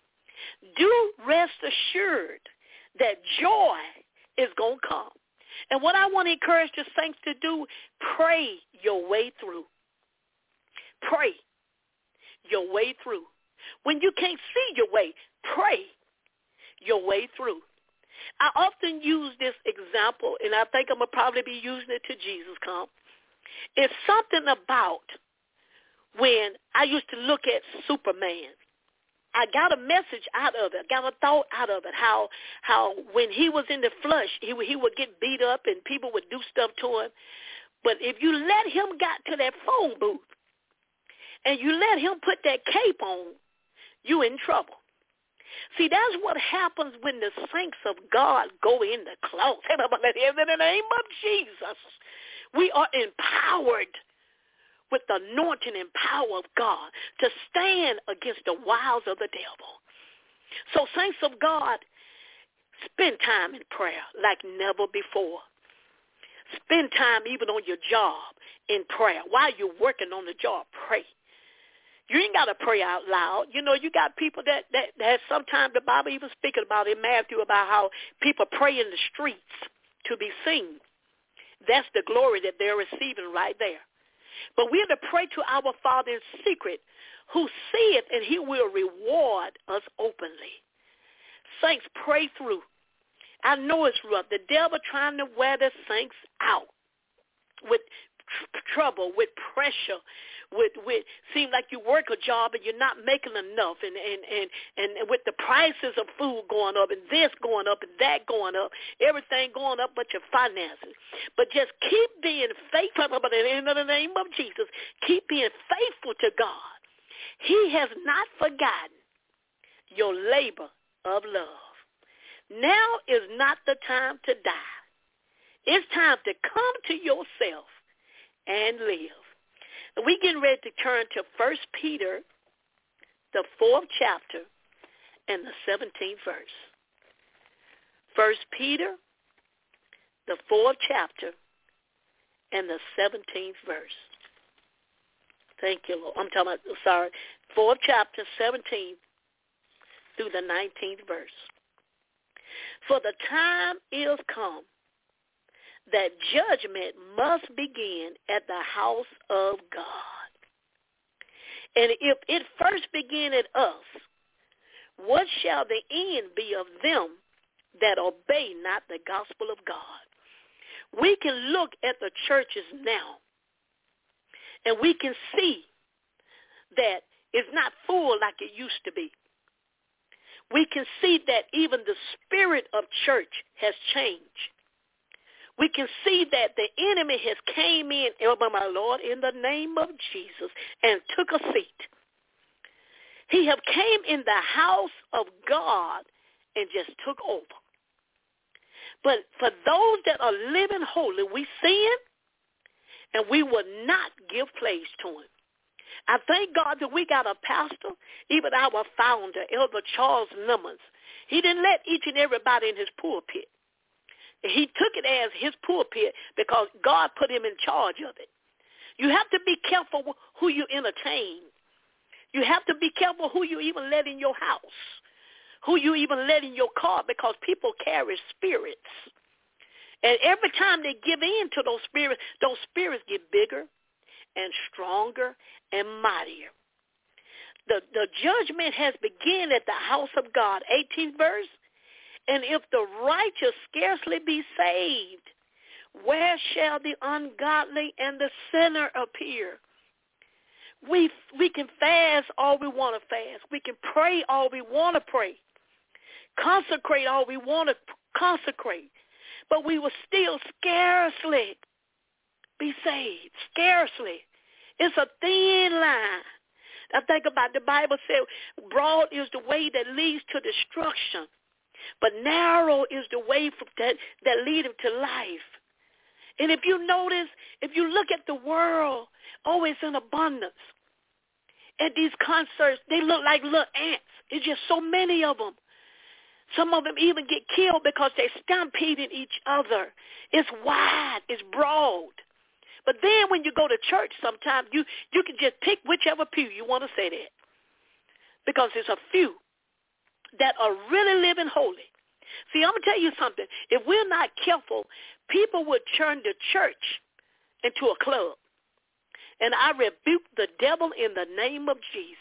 Do rest assured that joy is going to come. And what I want to encourage the saints to do, pray your way through. Pray your way through. When you can't see your way, pray your way through. I often use this example, and I think I'm going to probably be using it till Jesus comes. It's something about when I used to look at Superman. I got a message out of it. I got a thought out of it, how how when he was in the flesh, he, he would get beat up and people would do stuff to him. But if you let him get to that phone booth and you let him put that cape on, you in trouble. See, that's what happens when the saints of God go in the closet. In the name of Jesus, we are empowered with the anointing and power of God to stand against the wiles of the devil. So, saints of God, spend time in prayer like never before. Spend time even on your job in prayer. While you're working on the job, pray. You ain't got to pray out loud. You know, you got people that, that, that sometimes the Bible even speaking about in Matthew about how people pray in the streets to be seen. That's the glory that they're receiving right there. But we are to pray to our Father in secret, who seeth, and he will reward us openly. Saints, pray through. I know it's rough. The devil trying to wear the saints out with tr- trouble, with pressure, with with seem like you work a job and you're not making enough, and and and and with the prices of food going up and this going up and that going up, everything going up but your finances. But just keep being faithful, but in the name of Jesus, keep being faithful to God. He has not forgotten your labor of love. Now is not the time to die. It's time to come to yourself and live. We getting ready to turn to First Peter, the fourth chapter, and the seventeenth verse. First Peter, the fourth chapter, and the seventeenth verse. Thank you, Lord. I'm talking about, sorry, fourth chapter, seventeenth through the nineteenth verse. For the time is come that judgment must begin at the house of God. And if it first begin at us, what shall the end be of them that obey not the gospel of God? We can look at the churches now, and we can see that it's not full like it used to be. We can see that even the spirit of church has changed. We can see that the enemy has came in, oh my Lord, in the name of Jesus, and took a seat. He have came in the house of God and just took over. But for those that are living holy, we sin, and we will not give place to him. I thank God that we got a pastor, even our founder, Elder Charles Lemons. He didn't let each and everybody in his pulpit. He took it as his pulpit because God put him in charge of it. You have to be careful who you entertain. You have to be careful who you even let in your house, who you even let in your car, because people carry spirits. And every time they give in to those spirits, those spirits get bigger and stronger and mightier. The, the judgment has begun at the house of God, eighteenth verse. And if the righteous scarcely be saved, where shall the ungodly and the sinner appear? We we can fast all we want to fast. We can pray all we want to pray. Consecrate all we want to consecrate. But we will still scarcely be saved. Scarcely. It's a thin line. I think about the Bible said, broad is the way that leads to destruction, but narrow is the way for that, that leads to life. And if you notice, if you look at the world, oh, it's in abundance. At these concerts, they look like little ants. It's just so many of them. Some of them even get killed because they're stampeding each other. It's wide. It's broad. But then when you go to church sometimes, you, you can just pick whichever pew you want to sit at, because there's a few that are really living holy. See, I'm going to tell you something. If we're not careful, people would turn the church into a club. and I rebuke the devil in the name of Jesus.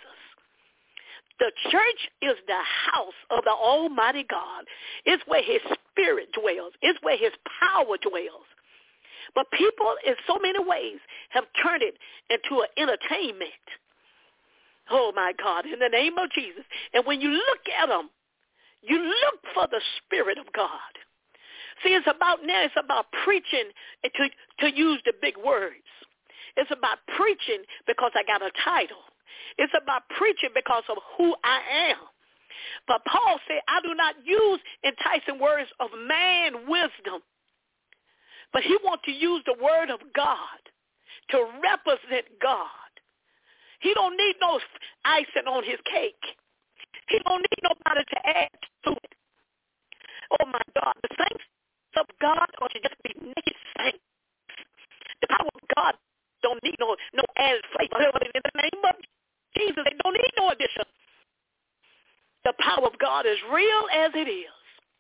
The church is the house of the Almighty God. It's where his spirit dwells. It's where his power dwells. But people in so many ways have turned it into an entertainment. Oh, my God, in the name of Jesus. And when you look at them, you look for the Spirit of God. See, it's about now, it's about preaching to, to use the big words. It's about preaching because I got a title. It's about preaching because of who I am. But Paul said, I do not use enticing words of man wisdom, but he wants to use the word of God to represent God. He don't need no icing on his cake. He don't need nobody to add to it. Oh, my God. The saints of God ought to just be naked saints. The power of God don't need no, no added flavor. In the name of Jesus, they don't need no addition. The power of God is real as it is.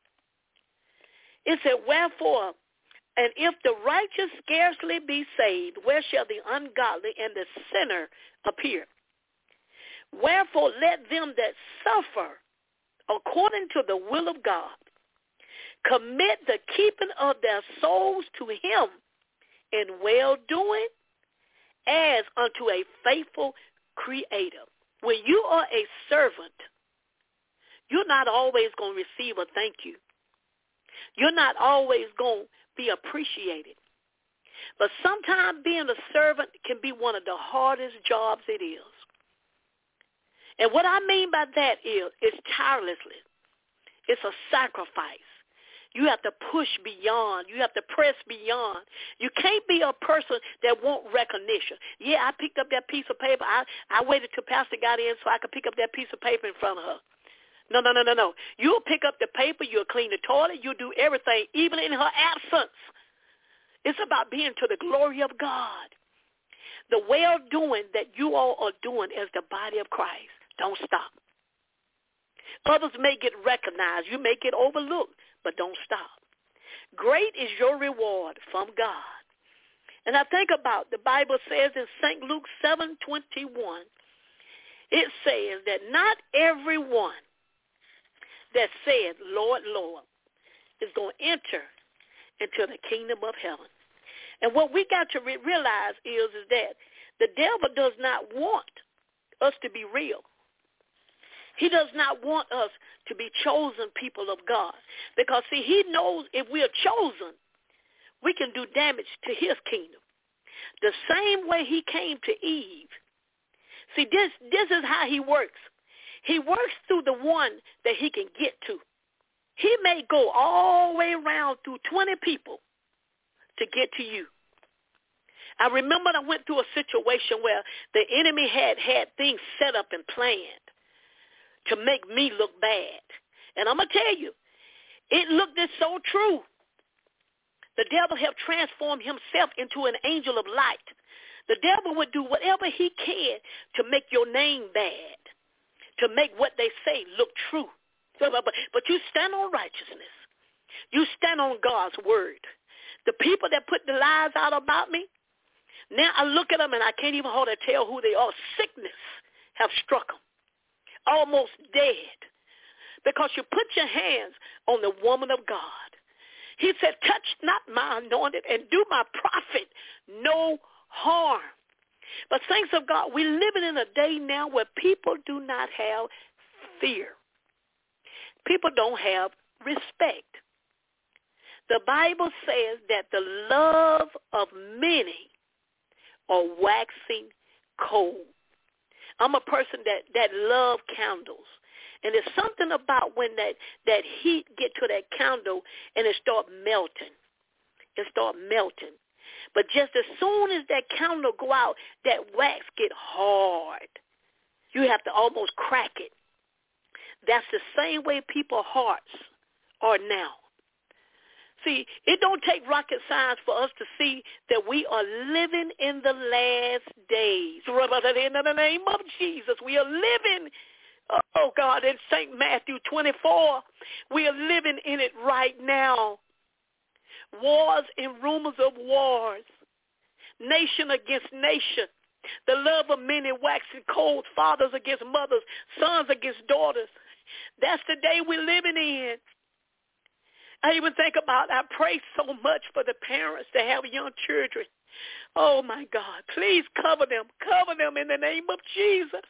It said, wherefore, and if the righteous scarcely be saved, where shall the ungodly and the sinner appear? Wherefore, let them that suffer according to the will of God commit the keeping of their souls to him in well-doing as unto a faithful creator. When you are a servant, you're not always going to receive a thank you. You're not always going to be appreciated. But sometimes being a servant can be one of the hardest jobs it is. And what I mean by that is, it's tirelessly. It's a sacrifice. You have to push beyond. You have to press beyond. You can't be a person that want recognition. Yeah, I picked up that piece of paper. I, I waited till Pastor got in so I could pick up that piece of paper in front of her. No, no, no, no, no. You'll pick up the paper. You'll clean the toilet. You'll do everything, even in her absence. It's about being to the glory of God. The well-doing that you all are doing as the body of Christ, don't stop. Others may get recognized. You may get overlooked, but don't stop. Great is your reward from God. And I think about, the Bible says in Saint Luke seven twenty-one, it says that not everyone that said, Lord, Lord, is going to enter into the kingdom of heaven. And what we got to re- realize is, is that the devil does not want us to be real. He does not want us to be chosen people of God. Because, see, he knows if we are chosen, we can do damage to his kingdom. The same way he came to Eve. See, this, this is how he works. He works through the one that he can get to. He may go all the way around through twenty people to get to you. I remember I went through a situation where the enemy had had things set up and planned to make me look bad. And I'm going to tell you, it looked this so true. The devil had transformed himself into an angel of light. The devil would do whatever he can to make your name bad, to make what they say look true. But, but, but you stand on righteousness. You stand on God's word. The people that put the lies out about me, now I look at them and I can't even hardly tell who they are. Sickness have struck them, almost dead, because you put your hands on the woman of God. He said, touch not my anointed and do my prophet no harm. But saints of God, we're living in a day now where people do not have fear. People don't have respect. The Bible says that the love of many are waxing cold. I'm a person that, that love candles. And there's something about when that, that heat get to that candle and it start melting. It start melting. But just as soon as that candle go out, that wax get hard. You have to almost crack it. That's the same way people's hearts are now. See, it don't take rocket science for us to see that we are living in the last days. In the name of Jesus, we are living, oh God, in Saint Matthew twenty-four, we are living in it right now. Wars and rumors of wars, nation against nation. The love of many waxing cold, fathers against mothers, sons against daughters. That's the day we're living in. I even think about, I pray so much for the parents that have young children. Oh, my God, please cover them. Cover them in the name of Jesus.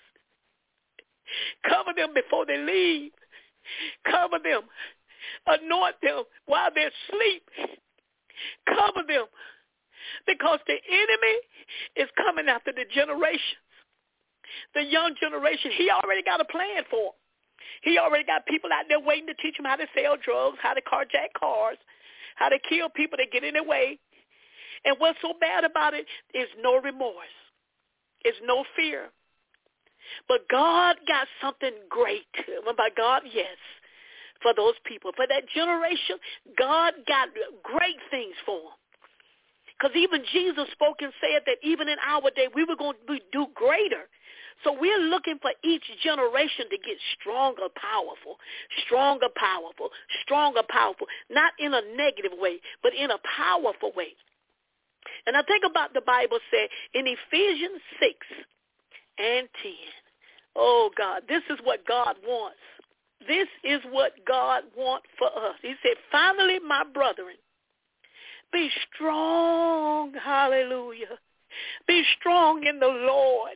Cover them before they leave. Cover them. Anoint them while they're asleep. Cover them. Because the enemy is coming after the generations. The young generation, he already got a plan for them. He already got people out there waiting to teach them how to sell drugs, how to carjack cars, how to kill people that get in their way. And what's so bad about it is no remorse. It's no fear. But God got something great. Well, by God, yes, for those people. For that generation, God got great things for them. Because even Jesus spoke and said that even in our day, we were going to do greater. So we're looking for each generation to get stronger, powerful, stronger, powerful, stronger, powerful, not in a negative way, but in a powerful way. And I think about the Bible said in Ephesians six and ten, oh, God, this is what God wants. This is what God wants for us. He said, finally, my brethren, be strong, hallelujah. Be strong in the Lord.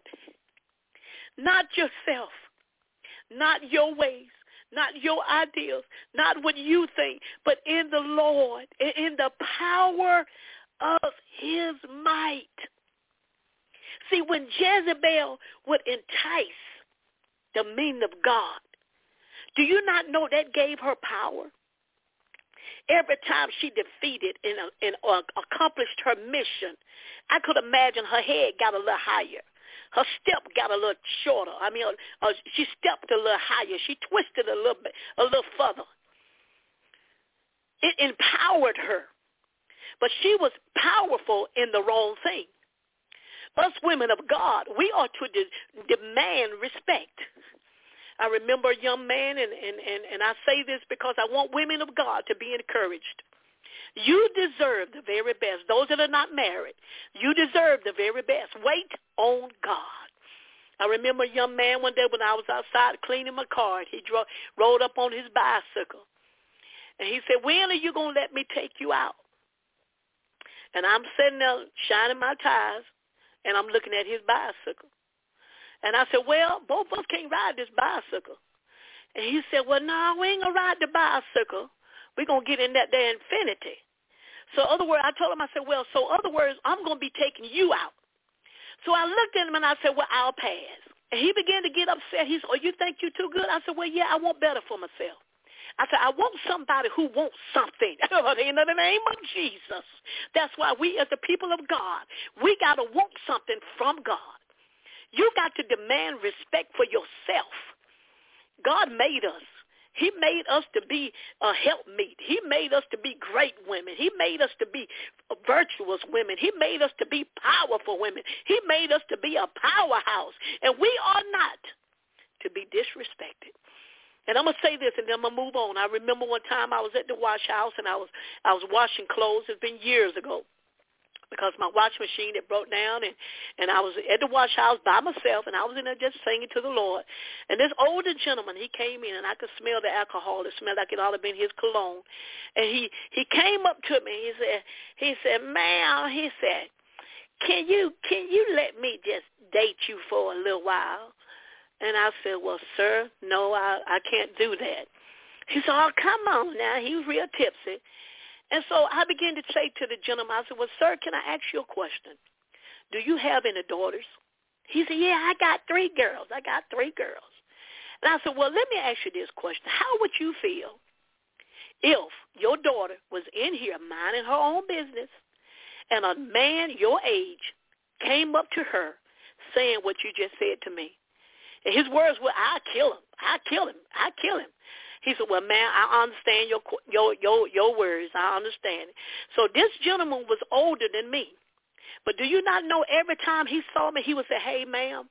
Not yourself, not your ways, not your ideas, not what you think, but in the Lord, in the power of his might. See, when Jezebel would entice the men of God, do you not know that gave her power? Every time she defeated and, and uh, accomplished her mission, I could imagine her head got a little higher. Her step got a little shorter. I mean, uh, uh, she stepped a little higher. She twisted a little bit, a little further. It empowered her. But she was powerful in the wrong thing. Us women of God, we ought to de- demand respect. I remember a young man, and, and, and, and I say this because I want women of God to be encouraged. You deserve the very best. Those that are not married, you deserve the very best. Wait on God. I remember a young man one day when I was outside cleaning my car. He drove, rode up on his bicycle. And he said, when are you going to let me take you out? And I'm sitting there shining my tires, and I'm looking at his bicycle. And I said, well, both of us can't ride this bicycle. And he said, well, no, we ain't going to ride the bicycle. We're going to get in that there Infinity. So other words, I told him, I said, well, so other words, I'm going to be taking you out. So I looked at him and I said, well, I'll pass. And he began to get upset. He said, oh, you think you're too good? I said, well, yeah, I want better for myself. I said, I want somebody who wants something. In the name of Jesus. That's why we as the people of God, we got to want something from God. You got to demand respect for yourself. God made us. He made us to be a helpmeet. He made us to be great women. He made us to be virtuous women. He made us to be powerful women. He made us to be a powerhouse. And we are not to be disrespected. And I'm going to say this, and then I'm going to move on. I remember one time I was at the wash house, and I was I was washing clothes. It's been years ago. Because my wash machine had broke down, and, and I was at the wash house by myself, and I was in there just singing to the Lord. And this older gentleman, he came in, and I could smell the alcohol. It smelled like it ought to have been his cologne. And he, he came up to me. He said, he said, ma'am, he said, can you can you let me just date you for a little while? And I said, well, sir, no, I, I can't do that. He said, oh, come on now. He was real tipsy. And so I began to say to the gentleman, I said, well, sir, can I ask you a question? Do you have any daughters? He said, yeah, I got three girls. I got three girls. And I said, well, let me ask you this question. How would you feel if your daughter was in here minding her own business and a man your age came up to her saying what you just said to me? And his words were, I'll kill him. I'll kill him. I'll kill him. He said, well, man, I understand your your your your words. I understand it. So this gentleman was older than me. But do you not know every time he saw me, he would say, hey, ma'am,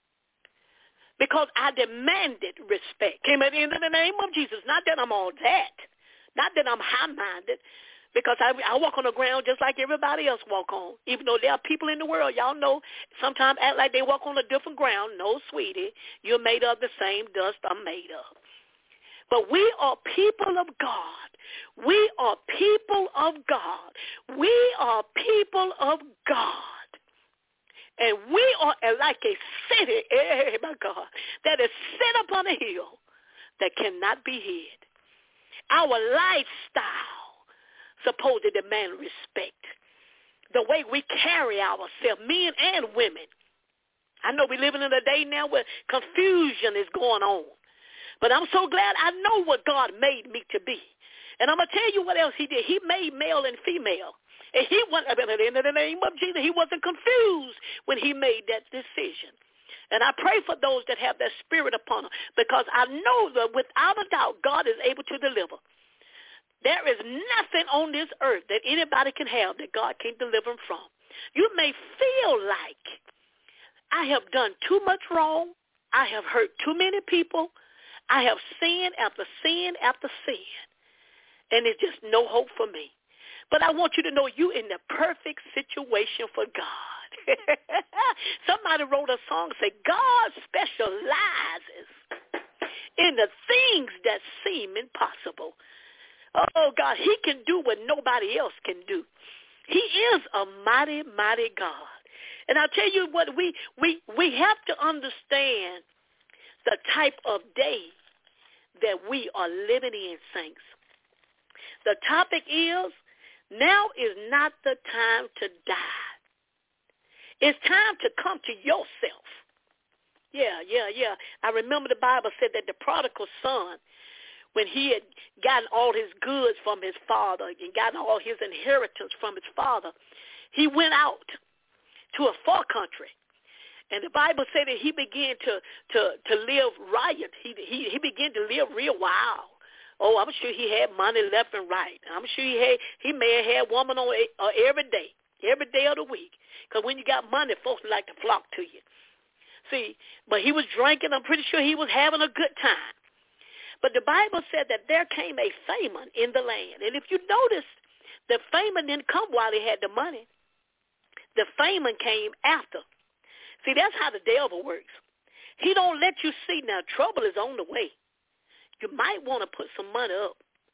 because I demanded respect. Came at the end of the name of Jesus. Not that I'm all that. Not that I'm high-minded. because I, I walk on the ground just like everybody else walk on. Even though there are people in the world, y'all know, sometimes act like they walk on a different ground. No, sweetie, you're made of the same dust I'm made of. But we are people of God. We are people of God. We are people of God. And we are like a city, eh, my God, that is set upon a hill that cannot be hid. Our lifestyle supposed to demand respect. The way we carry ourselves, men and women. I know we're living in a day now where confusion is going on. But I'm so glad I know what God made me to be. And I'm going to tell you what else he did. He made male and female. And he wasn't, in the name of Jesus, he wasn't confused when he made that decision. And I pray for those that have that spirit upon them, because I know that without a doubt, God is able to deliver. There is nothing on this earth that anybody can have that God can't deliver them from. You may feel like I have done too much wrong. I have hurt too many people. I have sinned after sin after sin. And there's just no hope for me. But I want you to know you in the perfect situation for God. Somebody wrote a song say, God specializes in the things that seem impossible. Oh, God, he can do what nobody else can do. He is a mighty, mighty God. And I'll tell you what, we, we, we have to understand the type of day that we are living in, saints. The topic is, now is not the time to die. It's time to come to yourself. Yeah, yeah, yeah. I remember the Bible said that the prodigal son, when he had gotten all his goods from his father and gotten all his inheritance from his father, he went out to a far country. And the Bible said that he began to, to, to live riot. He, he, he began to live real wild. Oh, I'm sure he had money left and right. I'm sure he had, he may have had woman on uh, every day, every day of the week. Because when you got money, folks like to flock to you. See, but he was drinking. I'm pretty sure he was having a good time. But the Bible said that there came a famine in the land. And if you notice, the famine didn't come while he had the money. The famine came after. See, that's how the devil works. He don't let you see now trouble is on the way. You might want to put some money up.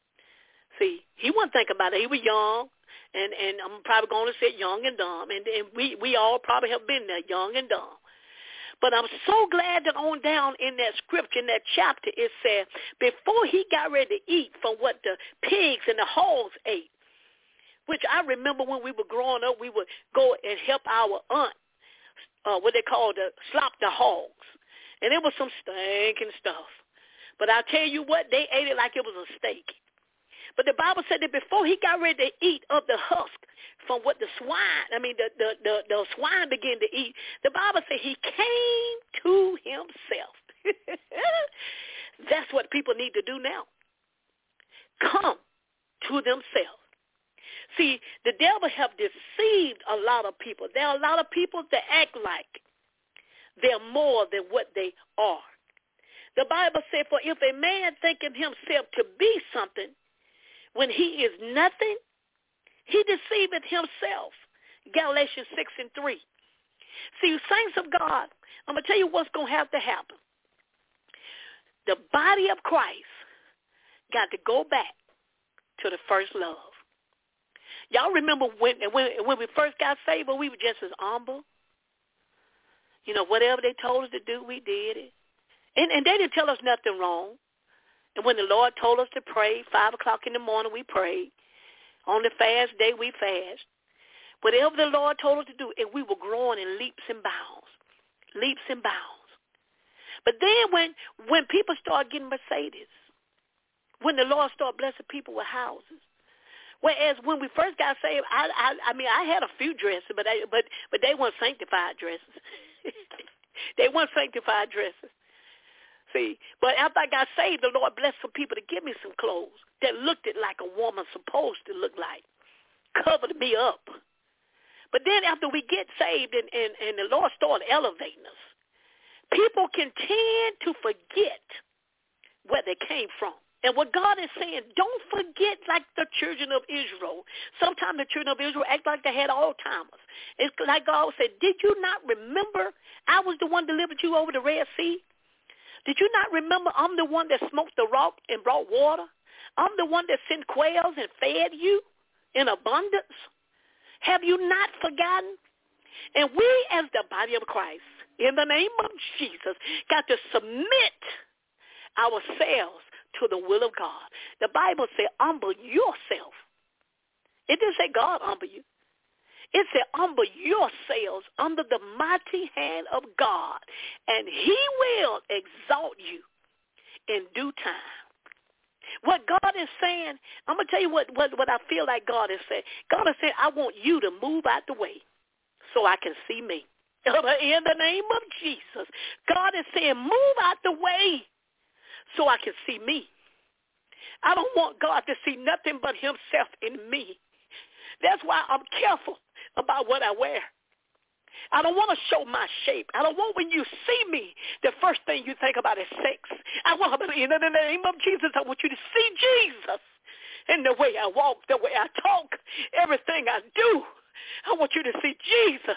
See, he wasn't thinking about it. He was young, and, and I'm probably going to say young and dumb, and, and we, we all probably have been there, young and dumb. But I'm so glad that on down in that scripture, in that chapter, it said, before he got ready to eat from what the pigs and the hogs ate, which I remember when we were growing up, we would go and help our aunt, uh, what they called the slop the hogs. And it was some stinking stuff. But I'll tell you what, they ate it like it was a steak. But the Bible said that before he got ready to eat of the husk from what the swine, I mean, the, the, the, the swine began to eat, the Bible said he came to himself. That's what people need to do now. Come to themselves. See, the devil have deceived a lot of people. There are a lot of people that act like they're more than what they are. The Bible said, for if a man thinketh himself to be something, when he is nothing, he deceiveth himself. Galatians six and three. See, saints of God, I'm going to tell you what's going to have to happen. The body of Christ got to go back to the first love. Y'all remember when, when, when we first got saved, when we were just as humble? You know, whatever they told us to do, we did it. And, and they didn't tell us nothing wrong. And when the Lord told us to pray, five o'clock in the morning, we prayed. On the fast day, we fast. Whatever the Lord told us to do, and we were growing in leaps and bounds, leaps and bounds. But then when, when people start getting Mercedes, when the Lord started blessing people with houses, whereas when we first got saved, I, I, I mean, I had a few dresses, but I, but but they weren't sanctified dresses. They weren't sanctified dresses. See, but after I got saved, the Lord blessed some people to give me some clothes that looked it like a woman's supposed to look like, covered me up. But then after we get saved and, and, and the Lord started elevating us, people can tend to forget where they came from. And what God is saying, don't forget like the children of Israel. Sometimes the children of Israel act like they had Alzheimer's. It's like God said, did you not remember I was the one that delivered you over the Red Sea? Did you not remember I'm the one that smoked the rock and brought water? I'm the one that sent quails and fed you in abundance. Have you not forgotten? And we as the body of Christ, in the name of Jesus, got to submit ourselves to the will of God. The Bible said, humble yourself. It didn't say God humble you. It said, humble yourselves under the mighty hand of God, and he will exalt you in due time. What God is saying, I'm going to tell you what, what, what I feel like God is saying. God is saying, I want you to move out the way so I can see me. In the name of Jesus, God is saying, move out the way so I can see me. I don't want God to see nothing but himself in me. That's why I'm careful about what I wear. I don't want to show my shape. I don't want when you see me, the first thing you think about is sex. I want to, in the name of Jesus, I want you to see Jesus in the way I walk, the way I talk, everything I do. I want you to see Jesus.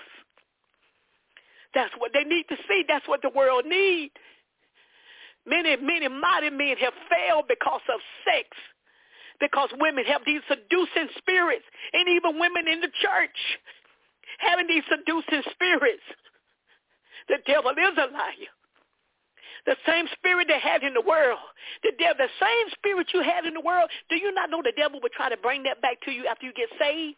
That's what they need to see. That's what the world needs. Many, many mighty men have failed because of sex, because women have these seducing spirits, and even women in the church having these seducing spirits. The devil is a liar. The same spirit they had in the world, the devil, the same spirit you had in the world, do you not know the devil would try to bring that back to you after you get saved?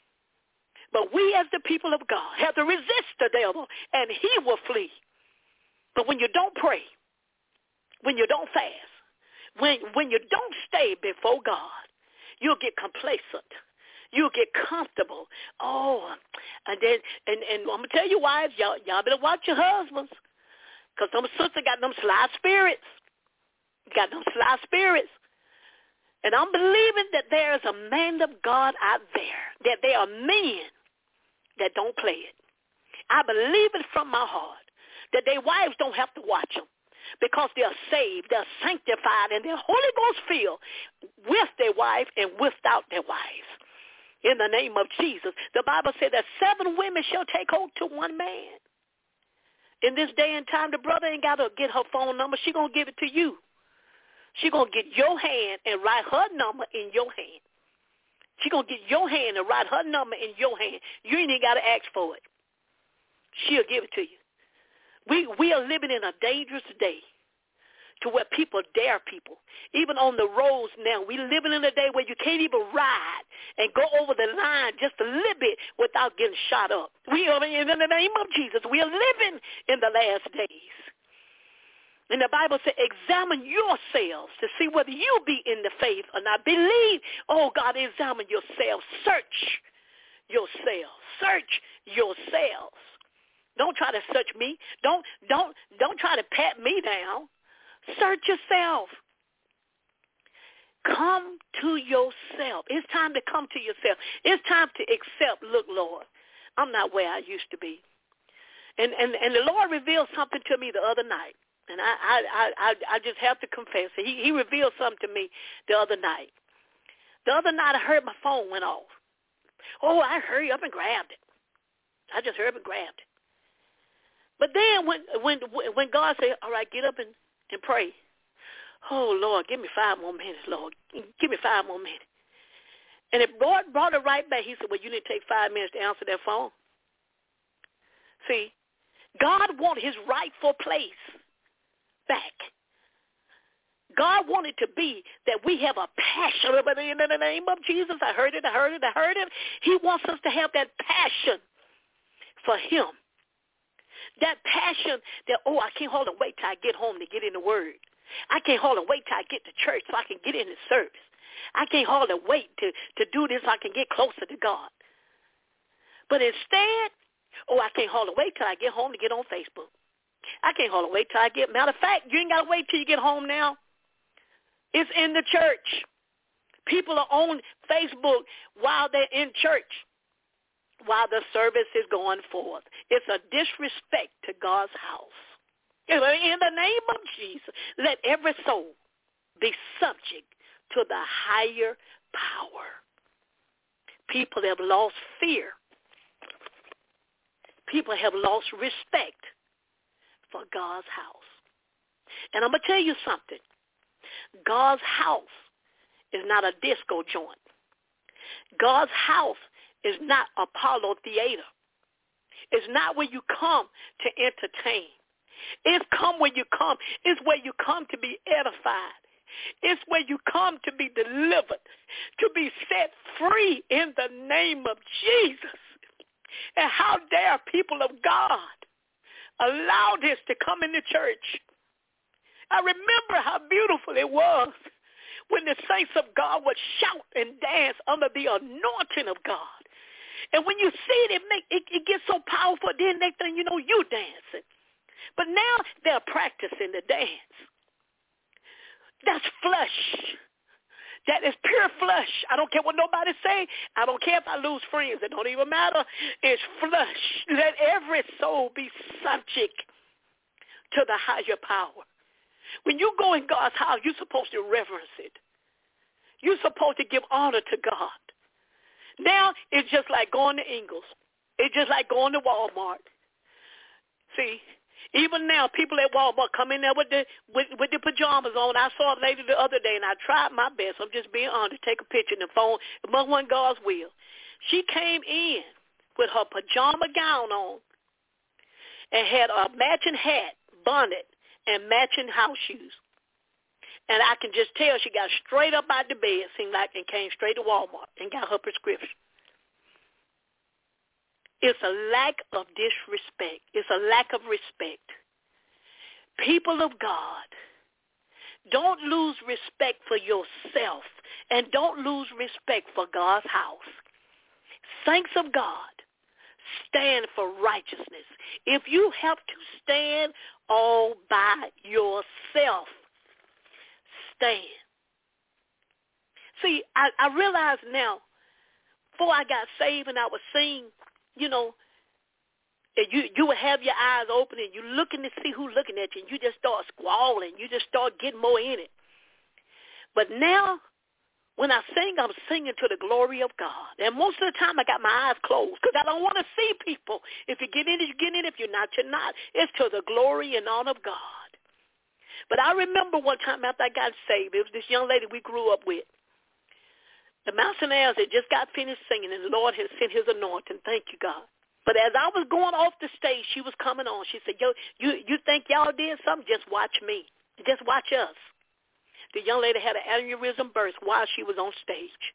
But we as the people of God have to resist the devil, and he will flee. But when you don't pray, when you don't fast, when when you don't stay before God, you'll get complacent. You'll get comfortable. Oh, and then and, and I'm gonna tell you, wives, y'all y'all better watch your husbands, cause them sisters got them sly spirits. Got them sly spirits. And I'm believing that there is a man of God out there, that there are men that don't play it. I believe it from my heart that their wives don't have to watch them, because they're saved, they're sanctified, and they're Holy Ghost filled with their wife and without their wives. In the name of Jesus. The Bible said that seven women shall take hold to one man. In this day and time, the brother ain't got to get her phone number. She going to give it to you. She going to get your hand and write her number in your hand. She going to get your hand and write her number in your hand. You ain't even got to ask for it. She'll give it to you. We we are living in a dangerous day to where people dare people. Even on the roads now, we living in a day where you can't even ride and go over the line just a little bit without getting shot up. We are, in the name of Jesus, we are living in the last days. And the Bible says, examine yourselves to see whether you be in the faith or not. Believe, oh God, examine yourselves. Search yourselves. Search yourselves. Don't try to search me. Don't don't don't try to pat me down. Search yourself. Come to yourself. It's time to come to yourself. It's time to accept, look, Lord, I'm not where I used to be. And and, and the Lord revealed something to me the other night. And I I, I, I just have to confess it. He, he revealed something to me the other night. The other night I heard my phone went off. Oh, I hurried up and grabbed it. I just hurried up and grabbed it. But then when when when God said, all right, get up and, and pray. Oh, Lord, give me five more minutes, Lord. Give me five more minutes. And it brought, brought it right back. He said, well, you need to take five minutes to answer that phone. See, God wanted his rightful place back. God wanted to be that we have a passion. In the name of Jesus, I heard it, I heard it, I heard it. He wants us to have that passion for him. That passion that, oh, I can't hold and wait till I get home to get in the word. I can't hold and wait till I get to church so I can get in the service. I can't hold and wait to, to do this so I can get closer to God. But instead, oh, I can't hold and wait till I get home to get on Facebook. I can't hold and wait till I get, matter of fact, you ain't got to wait till you get home now. It's in the church. People are on Facebook while they're in church, while the service is going forth. It's a disrespect to God's house. In the name of Jesus, let every soul be subject to the higher power. People have lost fear. People have lost respect for God's house. And I'm going to tell you something. God's house is not a disco joint. God's house is not Apollo Theater. It's not where you come to entertain. It's come where you come. It's where you come to be edified. It's where you come to be delivered, to be set free in the name of Jesus. And how dare people of God allow this to come in the church? I remember how beautiful it was when the saints of God would shout and dance under the anointing of God. And when you see it, it, make, it, it gets so powerful, then next thing you know, you dancing. But now they're practicing the dance. That's flesh. That is pure flesh. I don't care what nobody say. I don't care if I lose friends. It don't even matter. It's flesh. Let every soul be subject to the higher power. When you go in God's house, you're supposed to reverence it. You're supposed to give honor to God. Now, it's just like going to Ingles. It's just like going to Walmart. See, even now, people at Walmart come in there with the with, with the pajamas on. I saw a lady the other day, and I tried my best. I'm just being honest. Take a picture in the phone. Among one God's will. She came in with her pajama gown on and had a matching hat, bonnet, and matching house shoes. And I can just tell she got straight up out the bed, seemed like, and came straight to Walmart and got her prescription. It's a lack of disrespect. It's a lack of respect. People of God, don't lose respect for yourself and don't lose respect for God's house. Saints of God, stand for righteousness. If you have to stand all by yourself, stand. See, I, I realize now, before I got saved and I was seeing, you know, and you you would have your eyes open and you looking to see who's looking at you, and you just start squalling. You just start getting more in it. But now, when I sing, I'm singing to the glory of God. And most of the time, I got my eyes closed because I don't want to see people. If you get in it, you get in it. If you're not, you're not. It's to the glory and honor of God. But I remember one time after I got saved, it was this young lady we grew up with. The Mountainaires had just got finished singing, and the Lord had sent his anointing. Thank you, God. But as I was going off the stage, she was coming on. She said, yo, you, you think y'all did something? Just watch me. Just watch us. The young lady had an aneurysm burst while she was on stage.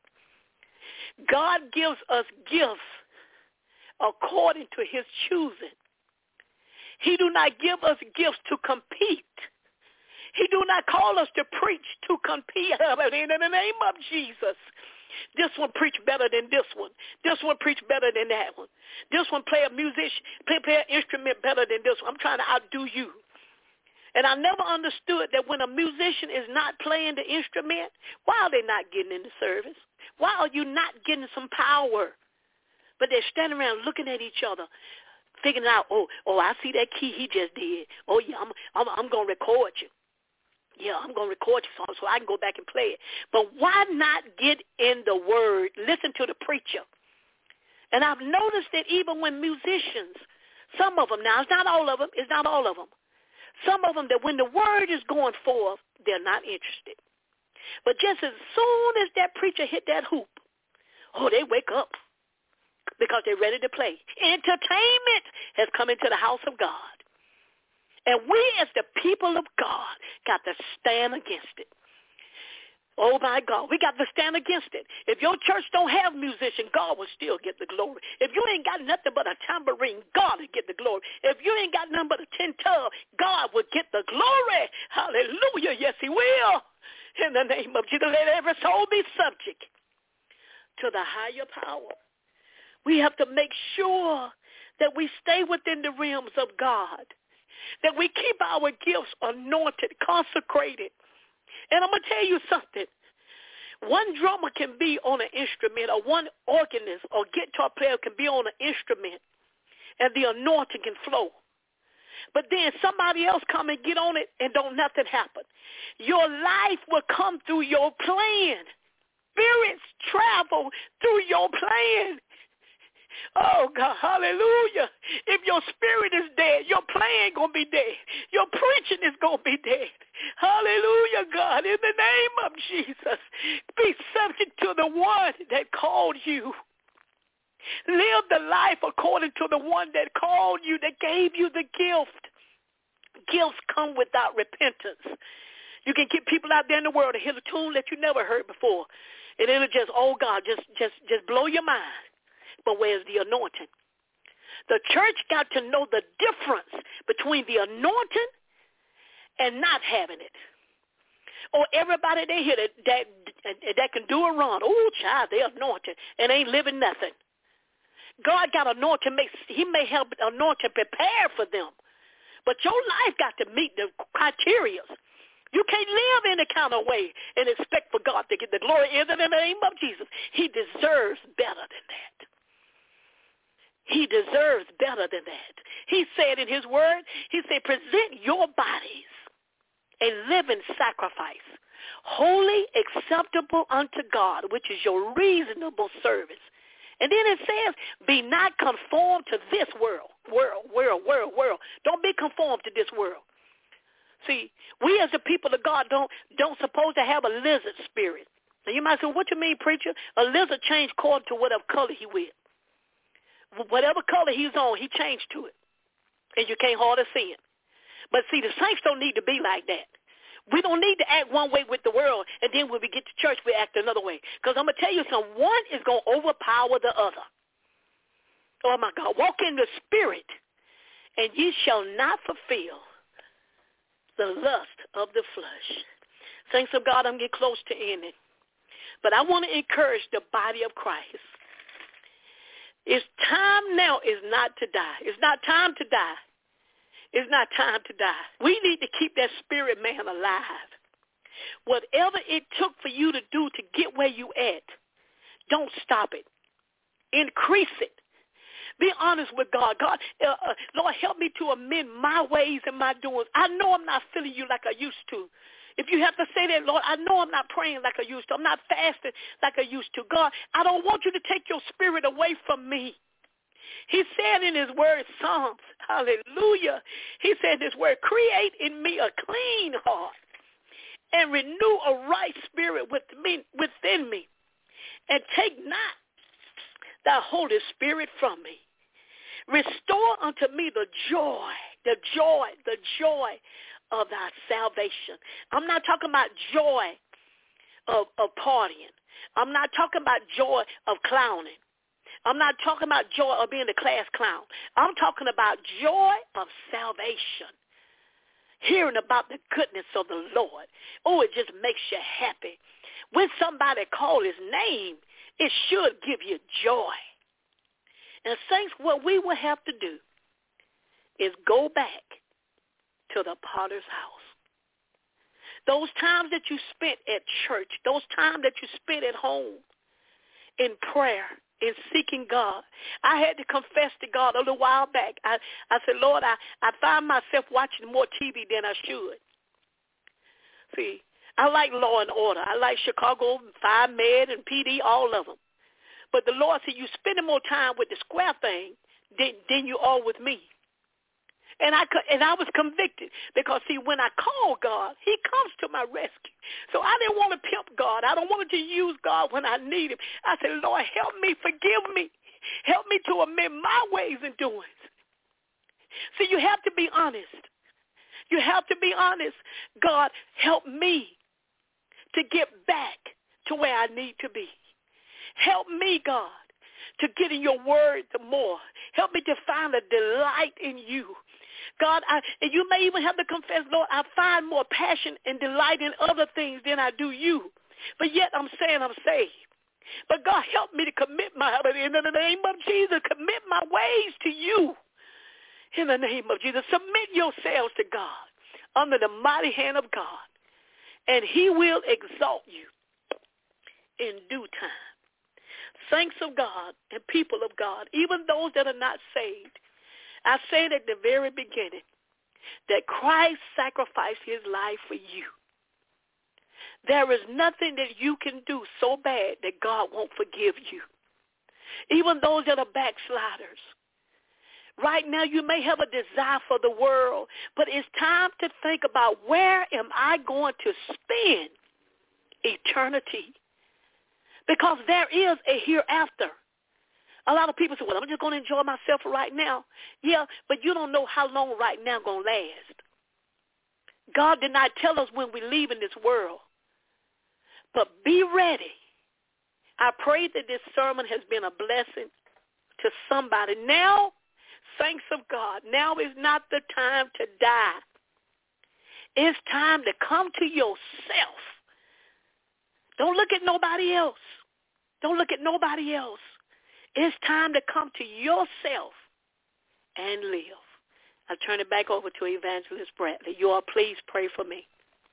God gives us gifts according to his choosing. He do not give us gifts to compete. He do not call us to preach to compete in the name of Jesus. This one preach better than this one. This one preach better than that one. This one play a musician, play, play an instrument better than this one. I'm trying to outdo you. And I never understood that when a musician is not playing the instrument, why are they not getting in the service? Why are you not getting some power? But they're standing around looking at each other, figuring out, oh, oh, I see that key he just did. Oh, yeah, I'm, I'm, I'm going to record you. Yeah, I'm going to record you so, so I can go back and play it. But why not get in the word, listen to the preacher? And I've noticed that even when musicians, some of them, now it's not all of them, it's not all of them. Some of them that when the word is going forth, they're not interested. But just as soon as that preacher hit that hoop, oh, they wake up because they're ready to play. Entertainment has come into the house of God. And we as the people of God got to stand against it. Oh, my God, we got to stand against it. If your church don't have musicians, God will still get the glory. If you ain't got nothing but a tambourine, God will get the glory. If you ain't got nothing but a tin tub, God will get the glory. Hallelujah. Yes, he will. In the name of Jesus, let every soul be subject to the higher power. We have to make sure that we stay within the realms of God, that we keep our gifts anointed, consecrated. And I'm going to tell you something. One drummer can be on an instrument, or one organist or guitar player can be on an instrument, and the anointing can flow. but then somebody else come and get on it and don't nothing happen. Your life will come through your plan. Spirits travel through your plan. Oh, God, hallelujah. If your spirit is dead, your plan going to be dead. Your preaching is going to be dead. Hallelujah, God, in the name of Jesus. Be subject to the one that called you. Live the life according to the one that called you, that gave you the gift. Gifts come without repentance. You can get people out there in the world to hear a tune that you never heard before. And it'll just, oh, God, just, just, just blow your mind. But where's the anointing? The church got to know the difference between the anointing and not having it. Or everybody they hear that, that, that can do a run. Oh, child, they're anointed and ain't living nothing. God got anointing. He may help anointing prepare for them. But your life got to meet the criteria. You can't live any kind of way and expect for God to get the glory in the name of Jesus. He deserves better than that. He deserves better than that. He said in his word, he said, present your bodies a living sacrifice, holy, acceptable unto God, which is your reasonable service. And then it says, be not conformed to this world, world, world, world, world. Don't be conformed to this world. See, we as the people of God don't don't supposed to have a lizard spirit. Now you might say, what you mean, preacher? A lizard changed according to whatever color he with. Whatever color he's on, he changed to it. And you can't hardly see him. But see, the saints don't need to be like that. We don't need to act one way with the world, and then when we get to church, we act another way. Because I'm going to tell you something. One is going to overpower the other. Oh, my God. Walk in the spirit, and ye shall not fulfill the lust of the flesh. Saints of God, I'm getting close to ending. But I want to encourage the body of Christ. It's time now is not to die. It's not time to die. It's not time to die. We need to keep that spirit man alive. Whatever it took for you to do to get where you at, don't stop it. Increase it. Be honest with God. God, uh, uh, Lord, help me to amend my ways and my doings. I know I'm not feeling you like I used to. If you have to say that, Lord, I know I'm not praying like I used to. I'm not fasting like I used to. God, I don't want you to take your spirit away from me. He said in his word, Psalms, hallelujah. He said in his word, create in me a clean heart and renew a right spirit with me, within me. And take not thy Holy Spirit from me. Restore unto me the joy, the joy, the joy of thy salvation. I'm not talking about joy of, of partying. I'm not talking about joy of clowning. I'm not talking about joy of being a class clown. I'm talking about joy of salvation. Hearing about the goodness of the Lord. Oh, it just makes you happy. When somebody calls his name, it should give you joy. And saints, what we will have to do is go back to the potter's house. Those times that you spent at church, those times that you spent at home in prayer, in seeking God. I had to confess to God a little while back. I, I said, Lord, I, I find myself watching more T V than I should. See, I like Law and Order. I like Chicago, Five Med, and P D, all of them. But the Lord said, you're spending more time with the square thing than, than you are with me. And I and I was convicted because, see, when I call God, he comes to my rescue. So I didn't want to pimp God. I don't want to use God when I need him. I said, Lord, help me, forgive me. Help me to amend my ways and doings. See, you have to be honest. You have to be honest. God, help me to get back to where I need to be. Help me, God, to get in your word the more. Help me to find a delight in you. God, I, and you may even have to confess, Lord, I find more passion and delight in other things than I do you. But yet I'm saying I'm saved. But God, help me to commit my, in the name of Jesus, commit my ways to you. In the name of Jesus, submit yourselves to God under the mighty hand of God, and he will exalt you in due time. Saints of God and people of God, even those that are not saved, I said at the very beginning, that Christ sacrificed his life for you. There is nothing that you can do so bad that God won't forgive you. Even those that are backsliders. Right now you may have a desire for the world, but it's time to think about, where am I going to spend eternity? Because there is a hereafter. A lot of people say, well, I'm just going to enjoy myself right now. Yeah, but you don't know how long right now going to last. God did not tell us when we leave in this world. But be ready. I pray that this sermon has been a blessing to somebody. Now, saints of God, now is not the time to die. It's time to come to yourself. Don't look at nobody else. Don't look at nobody else. It's time to come to yourself and live. I'll turn it back over to Evangelist Bradley. You all please pray for me.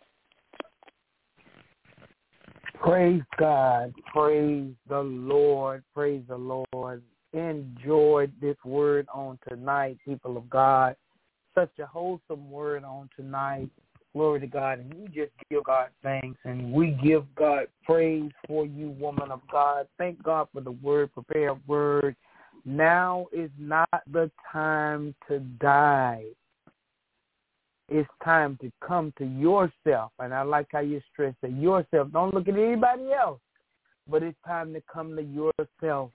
Praise God. Praise the Lord. Praise the Lord. Enjoyed this word on tonight, people of God. Such a wholesome word on tonight. Glory to God. And we just give God thanks, and we give God praise for you, woman of God. Thank God for the word, prepared word. Now is not the time to die. It's time to come to yourself. And I like how you stress that, yourself. Don't look at anybody else, but it's time to come to yourself.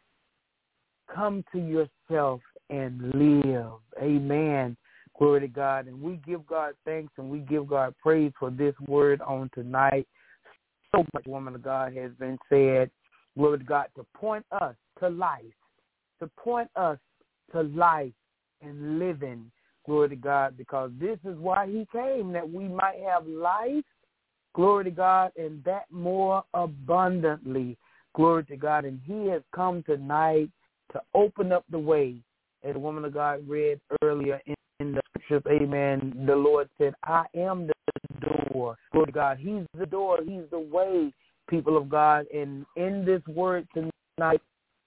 Come to yourself and live. Amen. Glory to God. And we give God thanks and we give God praise for this word on tonight. So much, woman of God, has been said. Glory to God, to point us to life, to point us to life and living. Glory to God, because this is why he came, that we might have life, glory to God, and that more abundantly. Glory to God. And he has come tonight to open up the way. As the woman of God read earlier in, in the scriptures, amen, the Lord said, I am the door. Glory to God. He's the door. He's the way, people of God. And in this word tonight,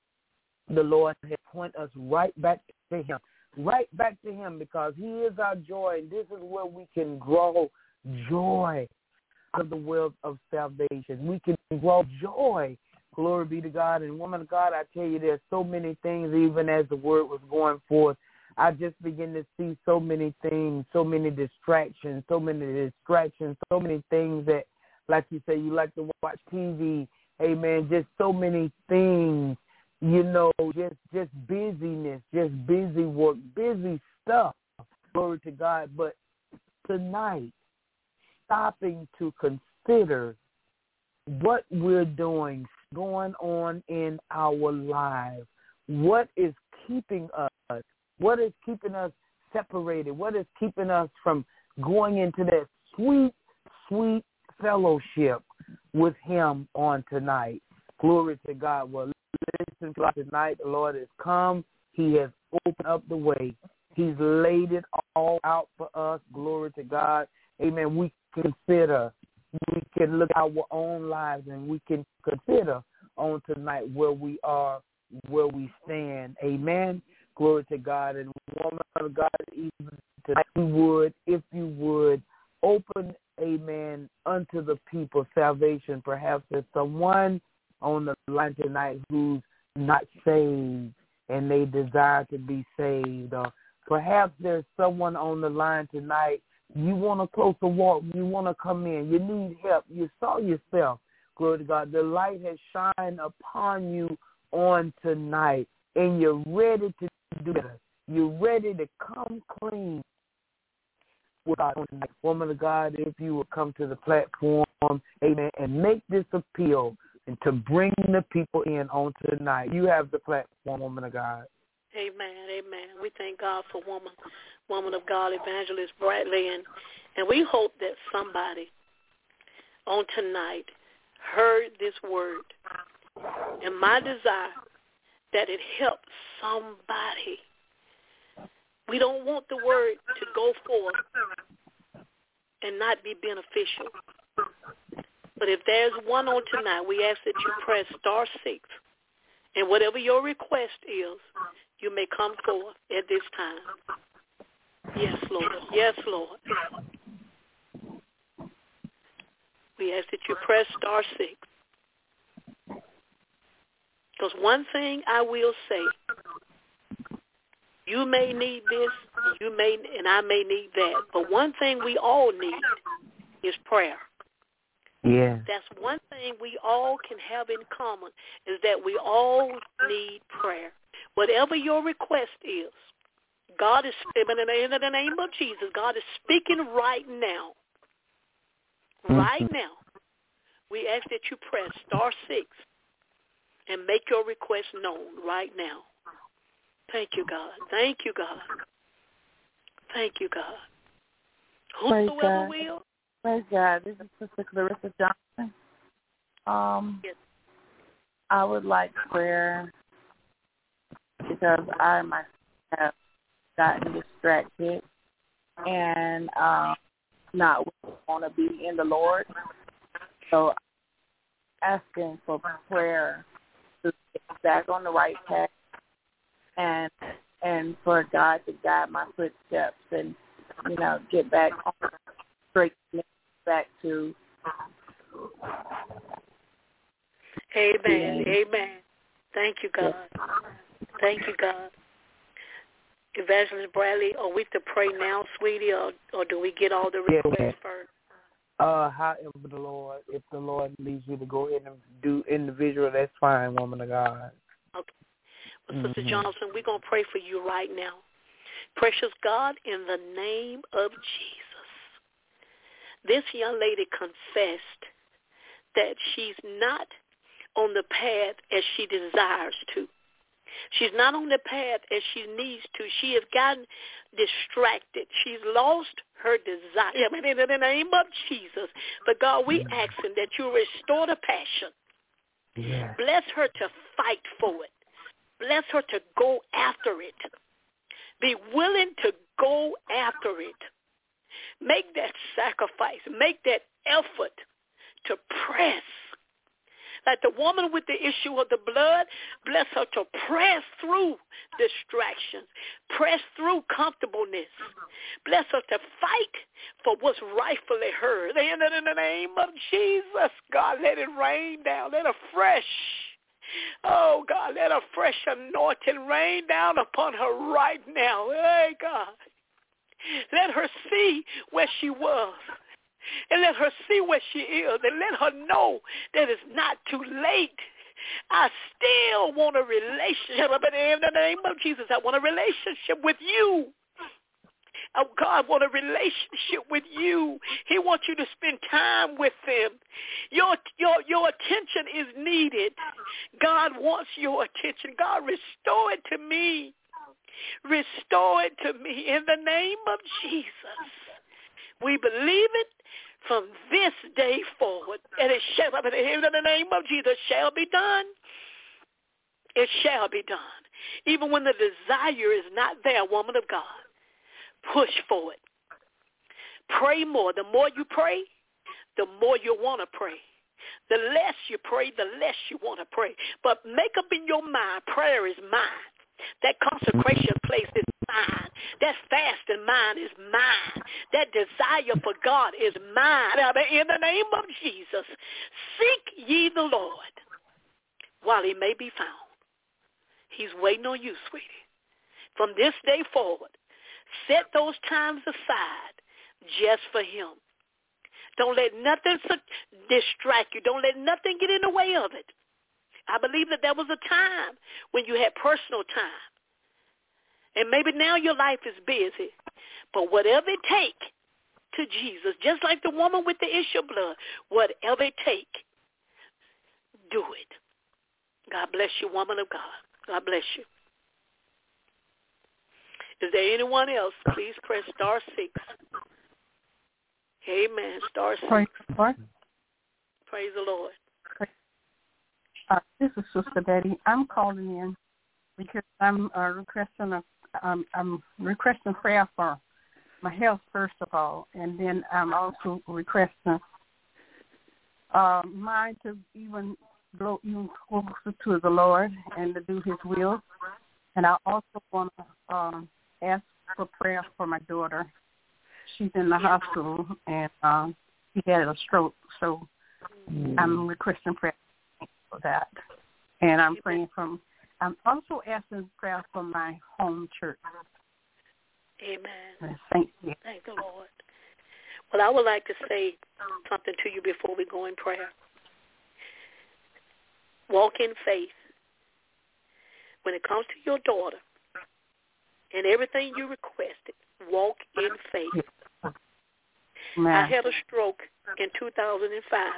the Lord has pointed us right back to him. Right back to him, because he is our joy, and this is where we can grow joy out of the world of salvation. We can grow joy. Glory be to God. And woman of God, I tell you, there's so many things, even as the word was going forth, I just begin to see so many things, so many distractions, so many distractions, so many things that, like you say, you like to watch T V, amen, just so many things. You know, just just busyness, just busy work, busy stuff. Glory to God. But tonight, stopping to consider what we're doing, going on in our lives, what is keeping us, what is keeping us separated, what is keeping us from going into that sweet, sweet fellowship with him on tonight. Glory to God. Well, listen to tonight. The Lord has come. He has opened up the way. He's laid it all out for us. Glory to God. Amen. We consider, we can look at our own lives, and we can consider on tonight where we are, where we stand. Amen. Glory to God. And woman of God, even tonight, you would, if you would, open, amen, unto the people salvation. Perhaps there's someone on the line tonight who's not saved and they desire to be saved. Or perhaps there's someone on the line tonight, you want a closer walk, you want to come in, you need help, you saw yourself. Glory to God. The light has shined upon you on tonight, and you're ready to do better. You're ready to come clean with God on tonight. Woman of God, if you would come to the platform, amen, and make this appeal and to bring the people in on tonight. You have the platform, woman of God. Amen, amen. We thank God for woman, woman of God, Evangelist Bradley, and, and we hope that somebody on tonight heard this word. And my desire that it helps somebody. We don't want the word to go forth and not be beneficial. But if there's one on tonight, we ask that you press star six, and whatever your request is, you may come forth at this time. Yes, Lord. Yes, Lord. We ask that you press star six. Because one thing I will say, you may need this, you may, and I may need that. But one thing we all need is prayer. Yeah. That's one thing we all can have in common, is that we all need prayer. Whatever your request is, God is, in the name of Jesus, God is speaking right now. Right mm-hmm. now. We ask that you press star six and make your request known right now. Thank you, God. Thank you, God. Thank you, God. Whosoever will. Praise God. This is Sister Clarissa Johnson. Um, yes. I would like prayer because I myself have gotten distracted and um, not want to be in the Lord. So I'm asking for prayer to get back on the right path and and for God to guide my footsteps and, you know, get back on the straight back to. Amen. Amen. Thank you, God. Thank you, God. Evangelist Bradley, are we to pray now, sweetie, or, or do we get all the requests yeah. first? Uh, however the Lord, if the Lord leads you to go ahead and do individual, that's fine, woman of God. Okay. Well, mm-hmm. Sister Johnson, we're going to pray for you right now. Precious God, in the name of Jesus, this young lady confessed that she's not on the path as she desires to. She's not on the path as she needs to. She has gotten distracted. She's lost her desire. I mean, in the name of Jesus. But God, we ask him that you restore the passion. Yeah. Bless her to fight for it. Bless her to go after it. Be willing to go after it. Make that sacrifice. Make that effort to press. Like the woman with the issue of the blood, bless her to press through distractions, press through comfortableness. Bless her to fight for what's rightfully hers. In the name of Jesus, God, let it rain down. Let a fresh, oh, God, let a fresh anointing rain down upon her right now. Hey, God. Let her see where she was. And let her see where she is. And let her know that it's not too late. I still want a relationship. But in the name of Jesus, I want a relationship with you. Oh, God, want a relationship with you. He wants you to spend time with him. Your, your, your attention is needed. God wants your attention. God, restore it to me. Restore it to me in the name of Jesus. We believe it from this day forward. And it shall, in the name of Jesus, shall be done. It shall be done. Even when the desire is not there, woman of God, push for it. Pray more. The more you pray, the more you want to pray. The less you pray, the less you want to pray. But make up in your mind, prayer is mine. That consecration place is mine. That fasting mind is mine. That desire for God is mine. In the name of Jesus, seek ye the Lord while he may be found. He's waiting on you, sweetie. From this day forward, set those times aside just for him. Don't let nothing distract you. Don't let nothing get in the way of it. I believe that there was a time when you had personal time. And maybe now your life is busy. But whatever it takes to Jesus, just like the woman with the issue of blood, whatever it takes, do it. God bless you, woman of God. God bless you. Is there anyone else? Please press star six. Amen. Star six. Praise the Lord. Praise the Lord. Uh, this is Sister Betty. I'm calling in because I'm uh, requesting a um, I'm requesting prayer for my health first of all, and then I'm also requesting uh, mine to even go even closer to the Lord and to do His will. And I also want to um, ask for prayer for my daughter. She's in the hospital, and um, she had a stroke, so mm. I'm requesting prayer for that. And I'm praying from, I'm also asking prayer for my home church. Amen. Thank you. Thank the Lord. Well, I would like to say something to you before we go in prayer. Walk in faith. When it comes to your daughter and everything you requested, walk in faith. Man. I had a stroke in two thousand five.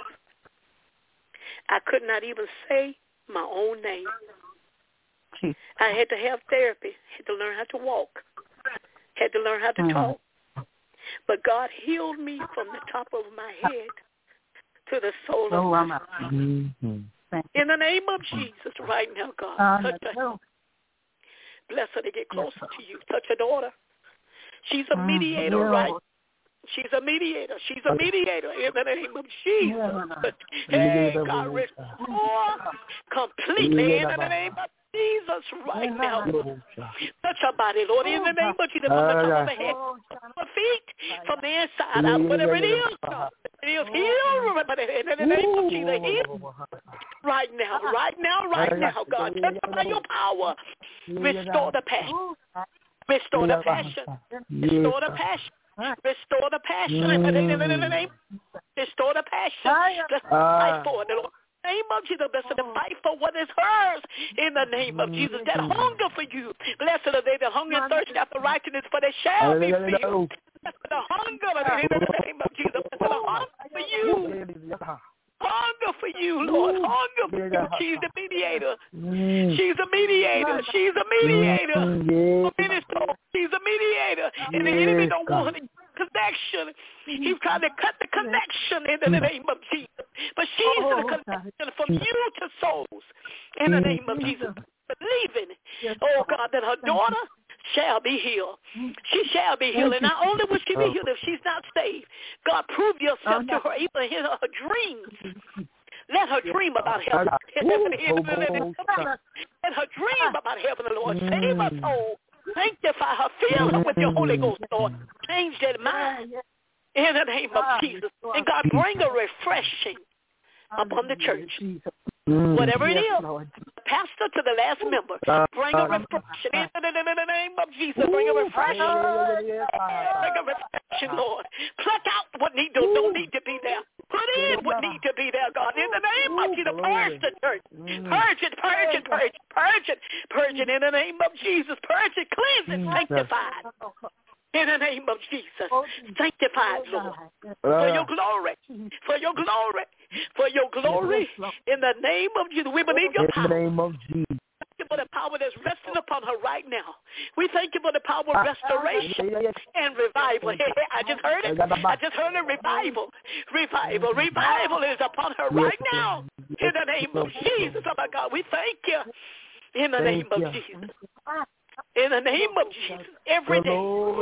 I could not even say my own name. Jeez. I had to have therapy, had to learn how to walk, had to learn how to mm. talk. But God healed me from the top of my head to the sole oh, of my feet. Mm-hmm. In the name of Jesus, right now, God, uh, touch her. Bless her to get closer to you. Touch her daughter. She's a mediator, yeah. right? She's a mediator. She's a mediator in the name of Jesus. Hey, God, restore completely in the name of Jesus right now. Touch her body, Lord, in the name of Jesus, from the top of her head, her feet, from the inside out, whatever it is, God. It is healed in the name of Jesus. Heal right now, right now, right now, God. Touch her by your power. Restore the passion. Restore the passion. Restore the passion. Restore the passion in the name. Restore the passion. Just fight for it, Lord. In the name of Jesus, blessed to fight for what is hers. In the name of Jesus, that hunger for you. Blessed are they that hunger and thirst after righteousness, for they shall be filled. Blessed the hunger in the name of Jesus. Blessed the hunger for you. Hunger for you, Lord. Hunger for you. She's the mediator. She's a mediator. She's a mediator. She's a mediator. And the enemy don't want any connection. He's trying to cut the connection in the name of Jesus. But she's the connection from you to souls. In the name of Jesus. Believing, oh God, that her daughter shall be healed. She shall be healed. And not only will she be healed if she's not saved, God, prove yourself to her, even in her dreams. Let her dream about heaven. Let her dream about heaven, Lord. Save her soul. Sanctify her. Fill her with your Holy Ghost, Lord. Change that mind in the name of Jesus. And God, bring a refreshing upon the church. Whatever it is, pastor to the last member, bring a reflection in the name of Jesus. Bring a reflection. Bring a reflection, Lord. Pluck out what need to, don't need to be there. Put in what need to be there, God. In the name of Jesus, purge the church. Purge it, purge it, purge it, purge it. Purge it in the name of Jesus. Purge it, cleanse it, sanctify it. In the name of Jesus, sanctified, Lord, for your glory, for your glory, for your glory. In the name of Jesus, we believe your power. In the name of Jesus. Thank you for the power that's resting upon her right now. We thank you for the power of restoration and revival. Hey, hey, I just heard it. I just heard a revival. Revival. Revival is upon her right now. In the name of Jesus. Oh, my God, we thank you. In the name of Jesus. In the name of Jesus, every day,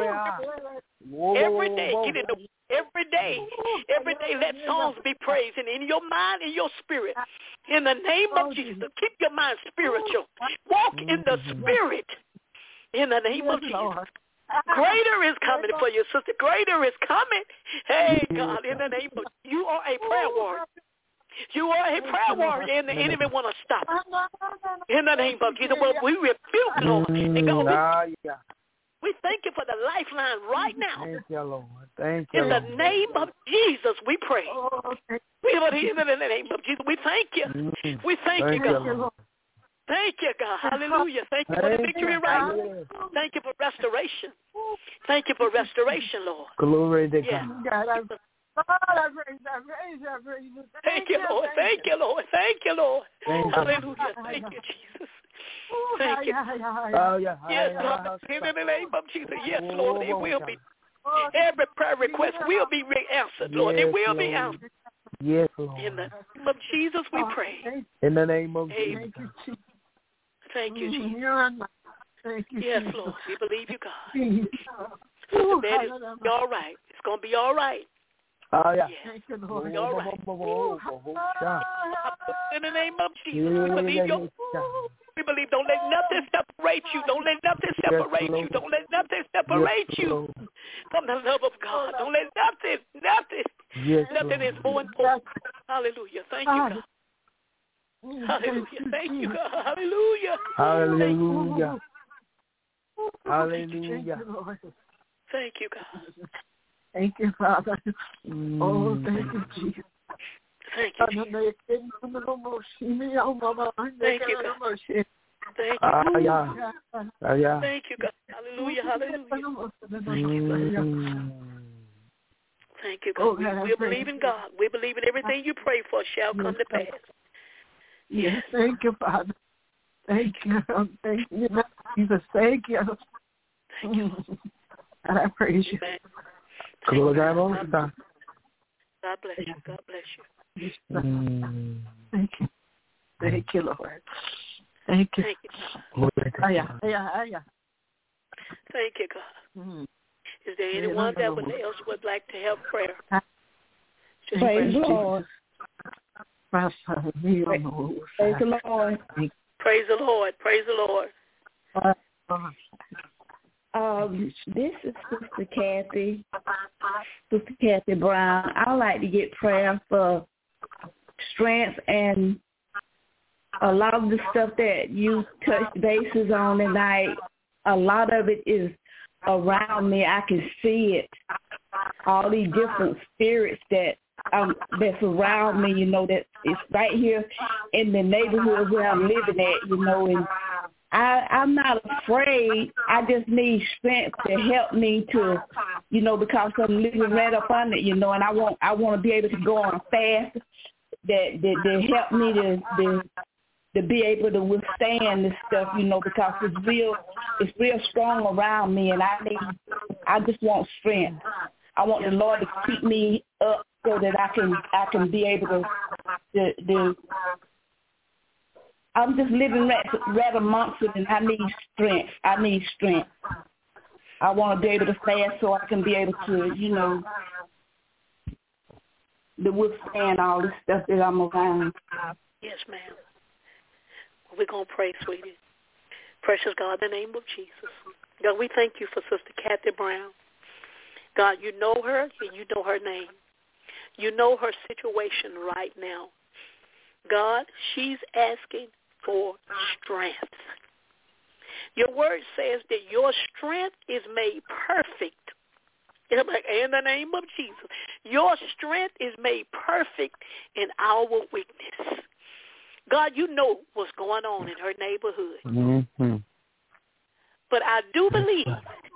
every day, get in the, every day, every day, let songs be praised and in your mind and your spirit. In the name of Jesus, keep your mind spiritual. Walk in the spirit. In the name of Jesus. Greater is coming for you, sister. Greater is coming. Hey, God, in the name of you are a prayer warrior. You are a prayer warrior, and the enemy want to stop. In the name of Jesus, well, we rebuke, Lord. And God, we, we thank you for the lifeline right now. Thank you, Lord. Thank you, in Lord. the name of Jesus, we pray. We in the name of Jesus, we thank you. We thank, thank you, God. You, thank you, God. Hallelujah. Thank you for the victory right now. Thank you for restoration. Thank you for restoration, Lord. Glory to yeah. God. God, I praise, I praise, I praise. Thank you, Lord. Thank you, Lord. Thank you, Lord. Hallelujah. Thank you, Jesus. Thank you. Oh, yeah. Yes, God. In the name of Jesus. Yes, Lord. It will be. Every prayer request will be answered, Lord. It will be answered. Yes, Lord. In the name of Jesus, we pray. In the name of Jesus. Thank you, Jesus. Thank you, yes, Jesus. Lord. We believe you, God. Sister Betty, it's be all right. It's going to be all right. Oh, yeah. Yes. Thank you, Lord. You're all right. In the name of Jesus, we believe you. We believe. Don't let nothing separate you. Don't let nothing separate you. Don't let nothing separate you from the love of God. Don't let nothing, nothing, yes, nothing is more important. Hallelujah. Thank you, God. Hallelujah. Thank you, God. Hallelujah. Hallelujah. Hallelujah. Thank you, God. Thank you, Father. Mm. Oh, thank you, Jesus. Thank you, Jesus. Thank you, God. Thank you. Ah, yeah. Ah, yeah. Thank you, God. Hallelujah. Hallelujah. Mm. Thank you, God. We, we believe in God. We believe in everything you pray for shall come to pass. Yes. Thank you, Father. Thank you. Thank you, Jesus. Thank you. Thank you. And I praise you. God bless you. God bless you. Mm. Thank you. Thank you, Lord. Thank you. Thank you, God. Ah, yeah, yeah, ah, yeah. Thank you, God. Mm. Is there anyone that would, else would like to have prayer? Just Praise the Lord. Praise the Lord. Praise the Lord. Praise the Lord. Um, this is Sister Kathy, Sister Kathy Brown. I like to get prayer for strength, and a lot of the stuff that you touched bases on tonight, a lot of it is around me. I can see it. All these different spirits that um that's around me, you know, that it's right here in the neighborhood where I'm living at, you know, and I, I'm not afraid. I just need strength to help me to, you know, because I'm living right up under it, you know, and I want I want to be able to go on a fast that that, that help me to, to to be able to withstand this stuff, you know, because it's real it's real strong around me, and I need I just want strength. I want the Lord to keep me up so that I can I can be able to to, to I'm just living right, right amongst it, and I need strength. I need strength. I want to be able to fast so I can be able to, you know, to withstand all this stuff that I'm around. Yes, ma'am. We're going to pray, sweetie. Precious God, in the name of Jesus. God, we thank you for Sister Kathy Brown. God, you know her and you know her name. You know her situation right now. God, she's asking for strength. Your word says that your strength is made perfect. In the name of Jesus, your strength is made perfect in our weakness. God, you know what's going on in her neighborhood. Mm-hmm. But I do believe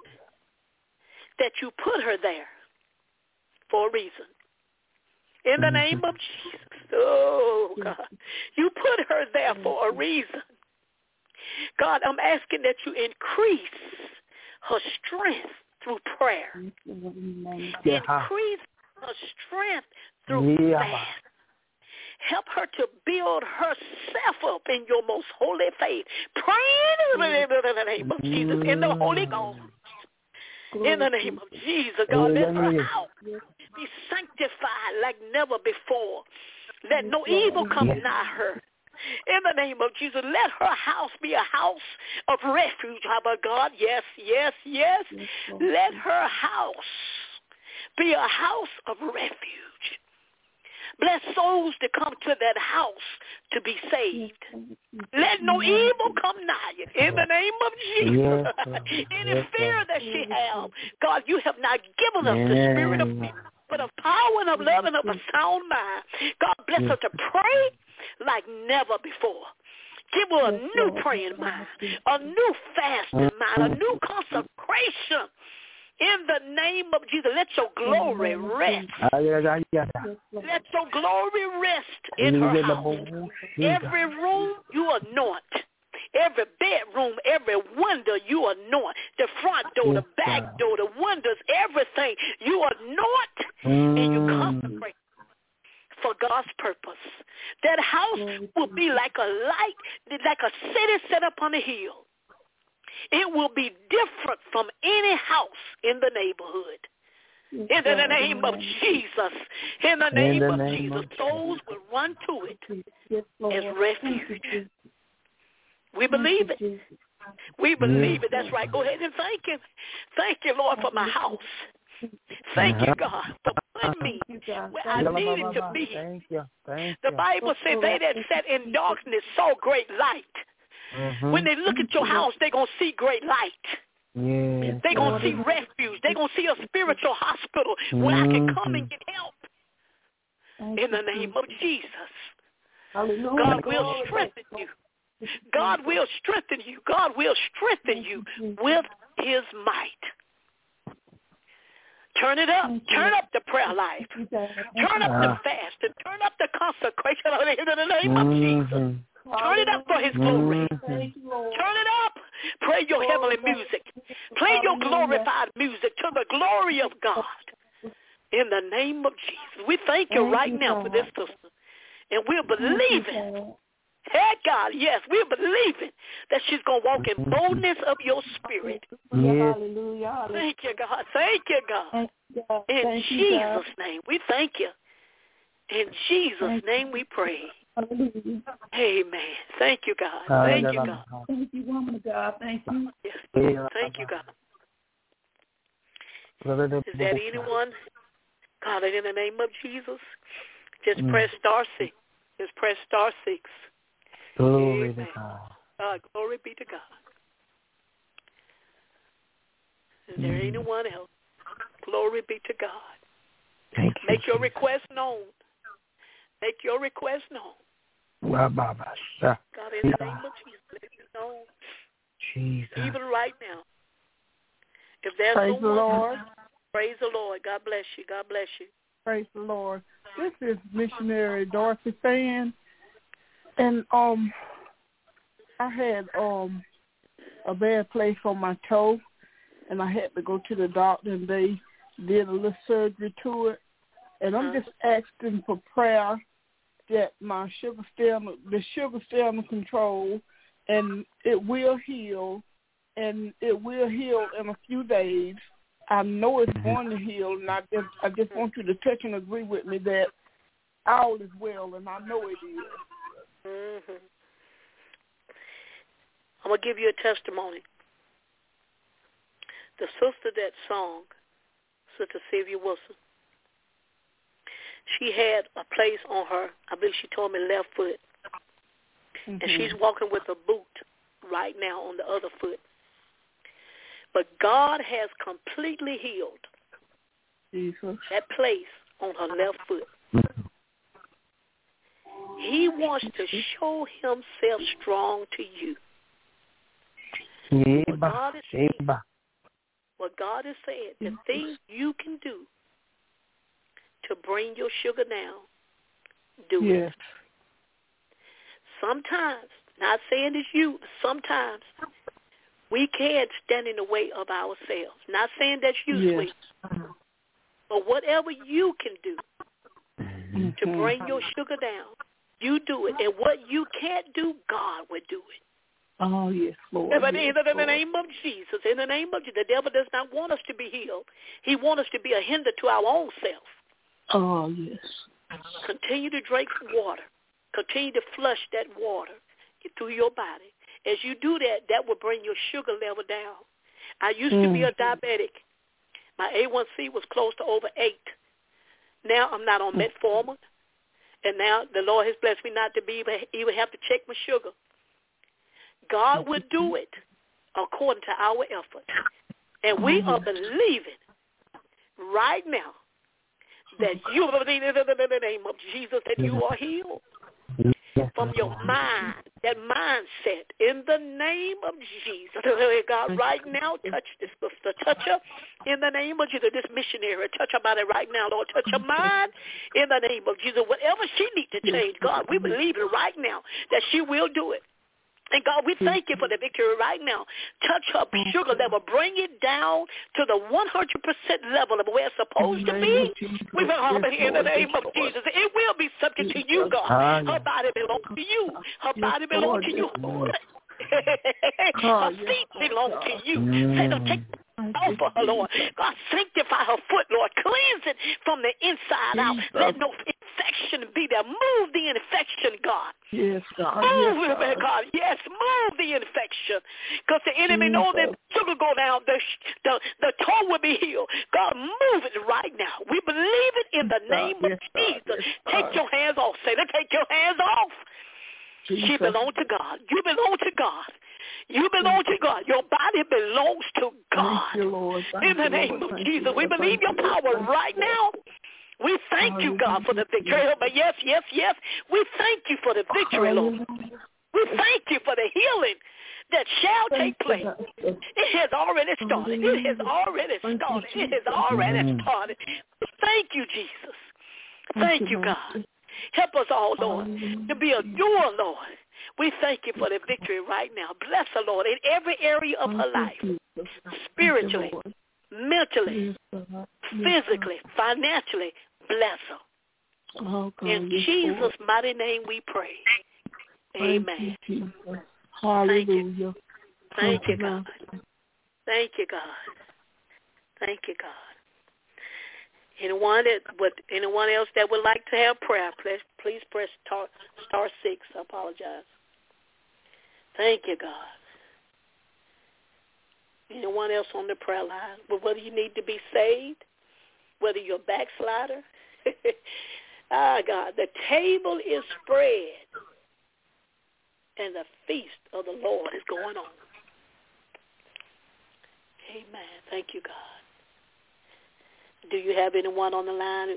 that you put her there for a reason. In the name of Jesus. Oh, God. You put her there for a reason. God, I'm asking that you increase her strength through prayer. Yeah. Increase her strength through yeah. fast. Help her to build herself up in your most holy faith. Praying in the name of Jesus, in the Holy Ghost. In the name of Jesus, God, let her house be sanctified like never before. Let no evil come nigh her. In the name of Jesus, let her house be a house of refuge, our God. Yes, yes, yes. Let her house be a house of refuge. Bless souls to come to that house to be saved. Let no evil come nigh it. In the name of Jesus. Yes, any yes, fear that she has, God, you have not given us yes. the spirit of fear, but of power and of love and of a sound mind. God, bless yes. her to pray like never before. Give her a yes, new Lord. praying mind, a new fasting mind, a new consecration. In the name of Jesus, let your glory rest. Let your glory rest in her house. Every room you anoint. Every bedroom, every window you anoint. The front door, the back door, the windows, everything you anoint and you consecrate for God's purpose. That house will be like a light, like a city set up on a hill. It will be different from any house in the neighborhood. In the name of Jesus. In the name of Jesus. Souls will run to it as refuge. We believe it. We believe it. That's right. Go ahead and thank him. Thank you, Lord, for my house. Thank you, God, for putting me where I needed to be. Thank you. Thank the Bible says they that sat in darkness saw great light. Mm-hmm. When they look at your house, they're going to see great light. Yes. They're going to see refuge. They're going to see a spiritual hospital where mm-hmm. I can come and get help. Thank in the name of Jesus. Hallelujah. God will strengthen you. God will strengthen you. God will strengthen you with his might. Turn it up. Turn up the prayer life. Turn up the fast. And turn up the consecration in the name of Jesus. Turn it up for his glory. Turn it up. Pray your heavenly music. Play your glorified music to the glory of God. In the name of Jesus. We thank you right now for this sister. And we're believing. Hey, God, yes, we're believing that she's going to walk in boldness of your spirit. Yes. Hallelujah. Thank you, God. Thank you, God. In thank Jesus' you, God. name, we thank you. In Jesus' thank name we pray. Hallelujah. Amen. Thank you, God. Thank you, God. Thank you, woman of God. Thank you. Yes. Thank you, God. Is there anyone? God, in the name of Jesus, just mm. press star six. Just press star six. Glory Amen. to God. God, glory be to God. Is there mm. anyone else? Glory be to God. Thank Make you, your request known. Make your request known. Well, Baba, God, in the name of Jesus, let it be known. Jesus. Even right now. If there's Praise someone, the Lord. Praise the Lord. God bless you. God bless you. Praise the Lord. This is missionary Dorothy Fan. And um, I had um a bad place on my toe, and I had to go to the doctor, and they did a little surgery to it. And I'm just asking for prayer that my sugar stay under, the sugar stay under control, and it will heal, and it will heal in a few days. I know it's going to heal, and I just I just want you to touch and agree with me that all is well, and I know it is. Mm-hmm. I'm going to give you a testimony. The sister that sung, Sister Sylvia Wilson, she had a place on her, I believe she told me left foot, mm-hmm. and she's walking with a boot right now on the other foot. But God has completely healed Jesus. that place on her left foot. He wants to show himself strong to you. What God is saying, what God is saying, the things you can do to bring your sugar down, do yes. it. Sometimes, not saying it's you, sometimes we can't stand in the way of ourselves. Not saying that's you, yes. sweet. But whatever you can do mm-hmm. to bring your sugar down, you do it. And what you can't do, God will do it. Oh, yes, Lord. But yes, in the Lord. name of Jesus, in the name of Jesus, the devil does not want us to be healed. He wants us to be a hinder to our own self. Oh, yes. Continue to drink water. Continue to flush that water through your body. As you do that, that will bring your sugar level down. I used mm. to be a diabetic. My A one C was close to over eight. Now I'm not on metformin. And now the Lord has blessed me not to be even have to check my sugar. God will do it according to our effort. And we are believing right now that you, in the name of Jesus, that you are healed from your mind, that mindset, in the name of Jesus. God, right now, touch this sister. Touch her in the name of Jesus, this missionary. Touch her body right now, Lord. Touch her mind in the name of Jesus. Whatever she needs to change, God, we believe it right now that she will do it. And God, we thank you for the victory right now. Touch her sugar level. Bring it down to the one hundred percent level of where it's supposed to be. We will in the name of Jesus. It will be subject to you, God. Her body belongs to you. Her body belongs to you. Her feet belong to you. Say, no, take off of her, Lord. God, sanctify her foot, Lord. Cleanse it from the inside out. Let no infection be there. Move the infection, God. Yes, God. Move yes, it, God. God. Yes, move the infection. Because the enemy knows that sugar go down, the, the, the toe will be healed. God, move it right now. We believe it in the name yes, of Jesus. yes, take your hands off, Satan. Take your hands off. Jesus. She belongs to God. You belong to God. You belong to God. Your body belongs to God. Thank you, Lord. Thank in the you, name Lord. of Thank Jesus, you, we Lord. believe Thank your you, power Lord. right now. We thank you, God, for the victory. But yes, yes, yes, we thank you for the victory, Lord. We thank you for the healing that shall take place. It has already started. It has already started. It has already started. Thank you, Jesus. Thank you, God. Help us all, Lord, to be a doer, Lord. We thank you for the victory right now. Bless her, Lord, in every area of her life, spiritually, mentally, physically, financially. Bless her. In Jesus' mighty name we pray. Amen. Hallelujah. Thank you, God. Thank you, God. Thank you, God. Anyone that would, anyone else that would like to have prayer, please, please press star, star six. I apologize. Thank you, God. Anyone else on the prayer line? Well, whether you need to be saved, whether you're a backslider, ah, God, the table is spread, and the feast of the Lord is going on. Amen. Thank you, God. Do you have anyone on the line?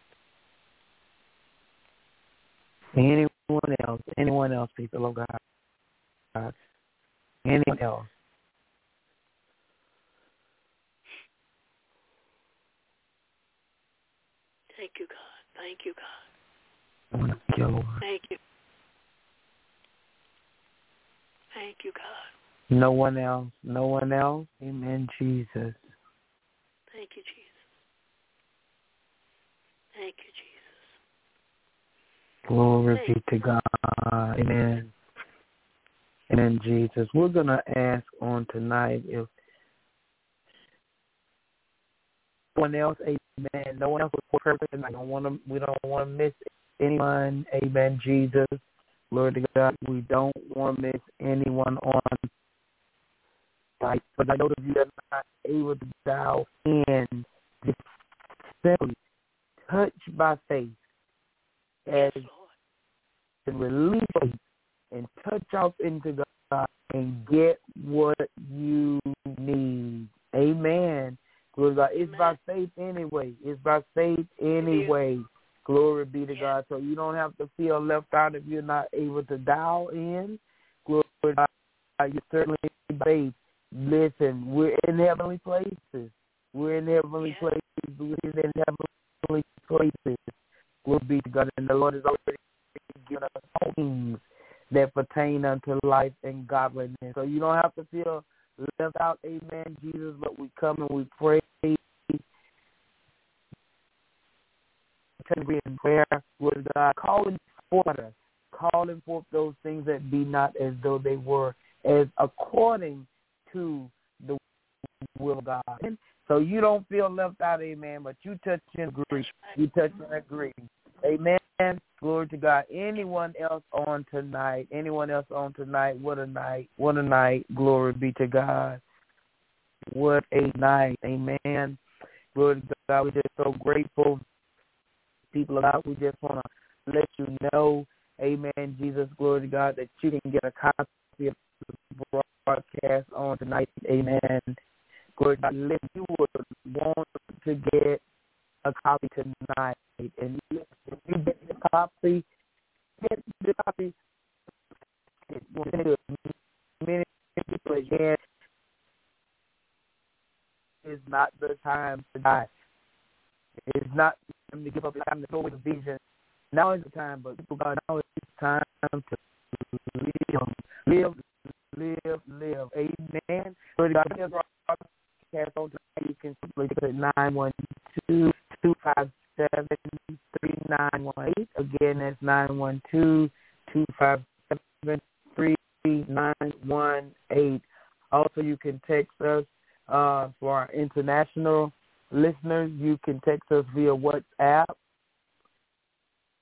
Anyone else? Anyone else, people of God? Anyone else? Thank you, God. Thank you, God. Thank you, Lord. Thank you. Thank you, God. No one else. No one else. Amen, Jesus. Thank you, Jesus. Thank you, Jesus. Glory Thank be to God. Amen. Amen, Jesus. We're going to ask on tonight if no one else, amen, no one else was perfect, and I don't want to, we don't want to miss anyone. Amen, Jesus. Glory to God. We don't want to miss anyone on right. But I know that you are not able to dial in, just simply touch by faith as and release faith and touch off into God and get what you need. Amen. Glory to God. It's by faith anyway. It's by faith anyway. Glory be to God. So you don't have to feel left out if you're not able to dial in. Glory to God. You're certainly by faith. Listen, we're in heavenly places. We're in heavenly yeah. places. We're in heavenly places. Glory be to God. And the Lord has already given us all things that pertain unto life and godliness. So you don't have to feel left out. Amen, Jesus. But we come and we pray. In prayer with God, calling forth us, calling forth those things that be not as though they were, as according to the will of God. And so you don't feel left out, amen, but you touch and agree. You touch and agree. Amen. Glory to God. Anyone else on tonight? Anyone else on tonight? What a night. What a night. Glory be to God. What a night. Amen. Glory to God. We're just so grateful. People of God, we just want to let you know, amen, Jesus, glory to God, that you can get a copy of the broadcast on tonight, amen. Glory to God, if you would want to get a copy tonight, and if you get the copy, get the copy, again, it's not the time to die. It's not time to give up. It's time to throw away the vision. Now is the time, but people, God, now it's time to live, live, live, live. Amen. So God, here's our podcast on tonight. You can simply get it at nine one two, two five seven, three nine one eight. Again, that's nine one two, two five seven, three nine one eight. Also, you can text us uh, for our international listeners. You can text us via WhatsApp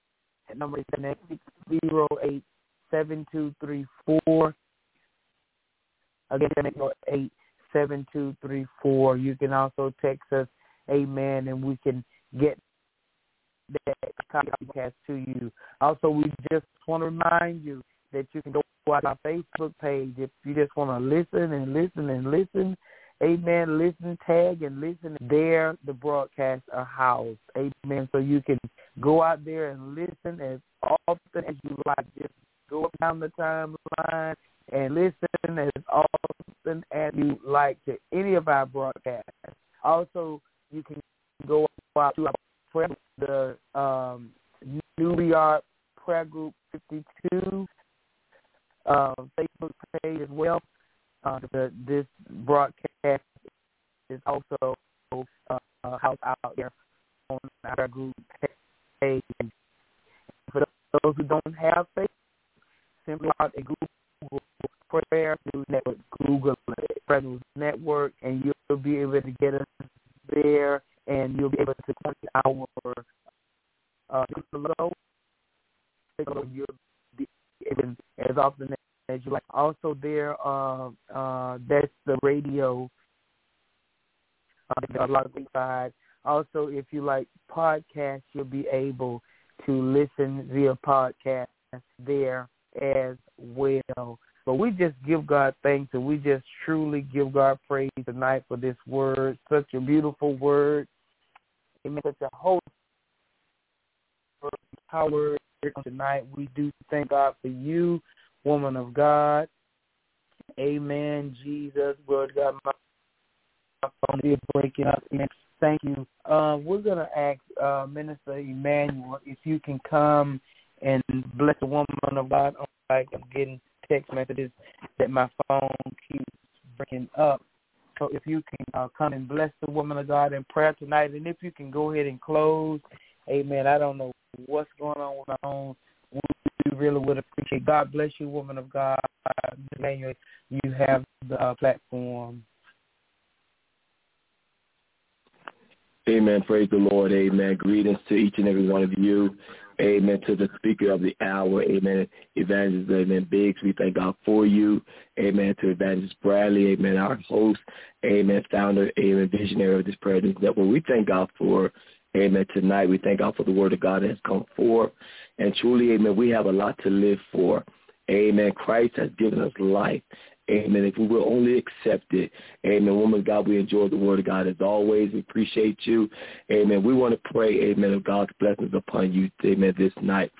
That number is six zero eight, seven two three four. Again, seven zero eight, seven two three four. You can also text us, amen, and we can get that podcast to you. Also, we just want to remind you that you can go on our Facebook page if you just want to listen and listen and listen. Amen. Listen, tag, and listen. There, the broadcasts are housed. Amen. So you can go out there and listen as often as you like. Just go down the timeline and listen as often as you like to any of our broadcasts. Also, you can go out to our prayer, the um, New York Prayer Group fifty-two uh, Facebook page as well. Uh, the, this broadcast is also uh, housed out there on our group page. For those who don't have Facebook, simply out a Google Prayer News Network, Google it, Prayer News Network, and you'll be able to get us there, and you'll be able to point our uh, below. You'll be able, as often as you like. Also, there, uh, uh, that's the radio. Uh, a lot of side. Also, if you like podcasts, you'll be able to listen via podcast there as well. But we just give God thanks, and we just truly give God praise tonight for this word, such a beautiful word. Amen. Such a holy power tonight. We do thank God for you, woman of God. Amen. Jesus, Lord God, my phone is breaking up. Thank you. Uh, we're going to ask uh, Minister Emmanuel if you can come and bless the woman of God. Like I'm getting text messages that my phone keeps breaking up. So if you can uh, come and bless the woman of God in prayer tonight, and if you can go ahead and close, amen. I don't know what's going on with my phone. We really would appreciate. God bless you, woman of God. Emmanuel, you have the uh, platform. Amen. Praise the Lord. Amen. Greetings to each and every one of you. Amen. To the speaker of the hour. Amen. Evangelist, amen. Biggs, we thank God for you. Amen. To Evangelist Bradley. Amen. Our host. Amen. Founder. Amen. Visionary of this prayer network. We thank God for, amen, tonight. We thank God for the word of God that has come forth. And truly, amen, we have a lot to live for. Amen. Christ has given us life. Amen. If we will only accept it. Amen. Woman of God, we enjoy the word of God as always. We appreciate you. Amen. We want to pray, amen, of God's blessings upon you, amen, this night.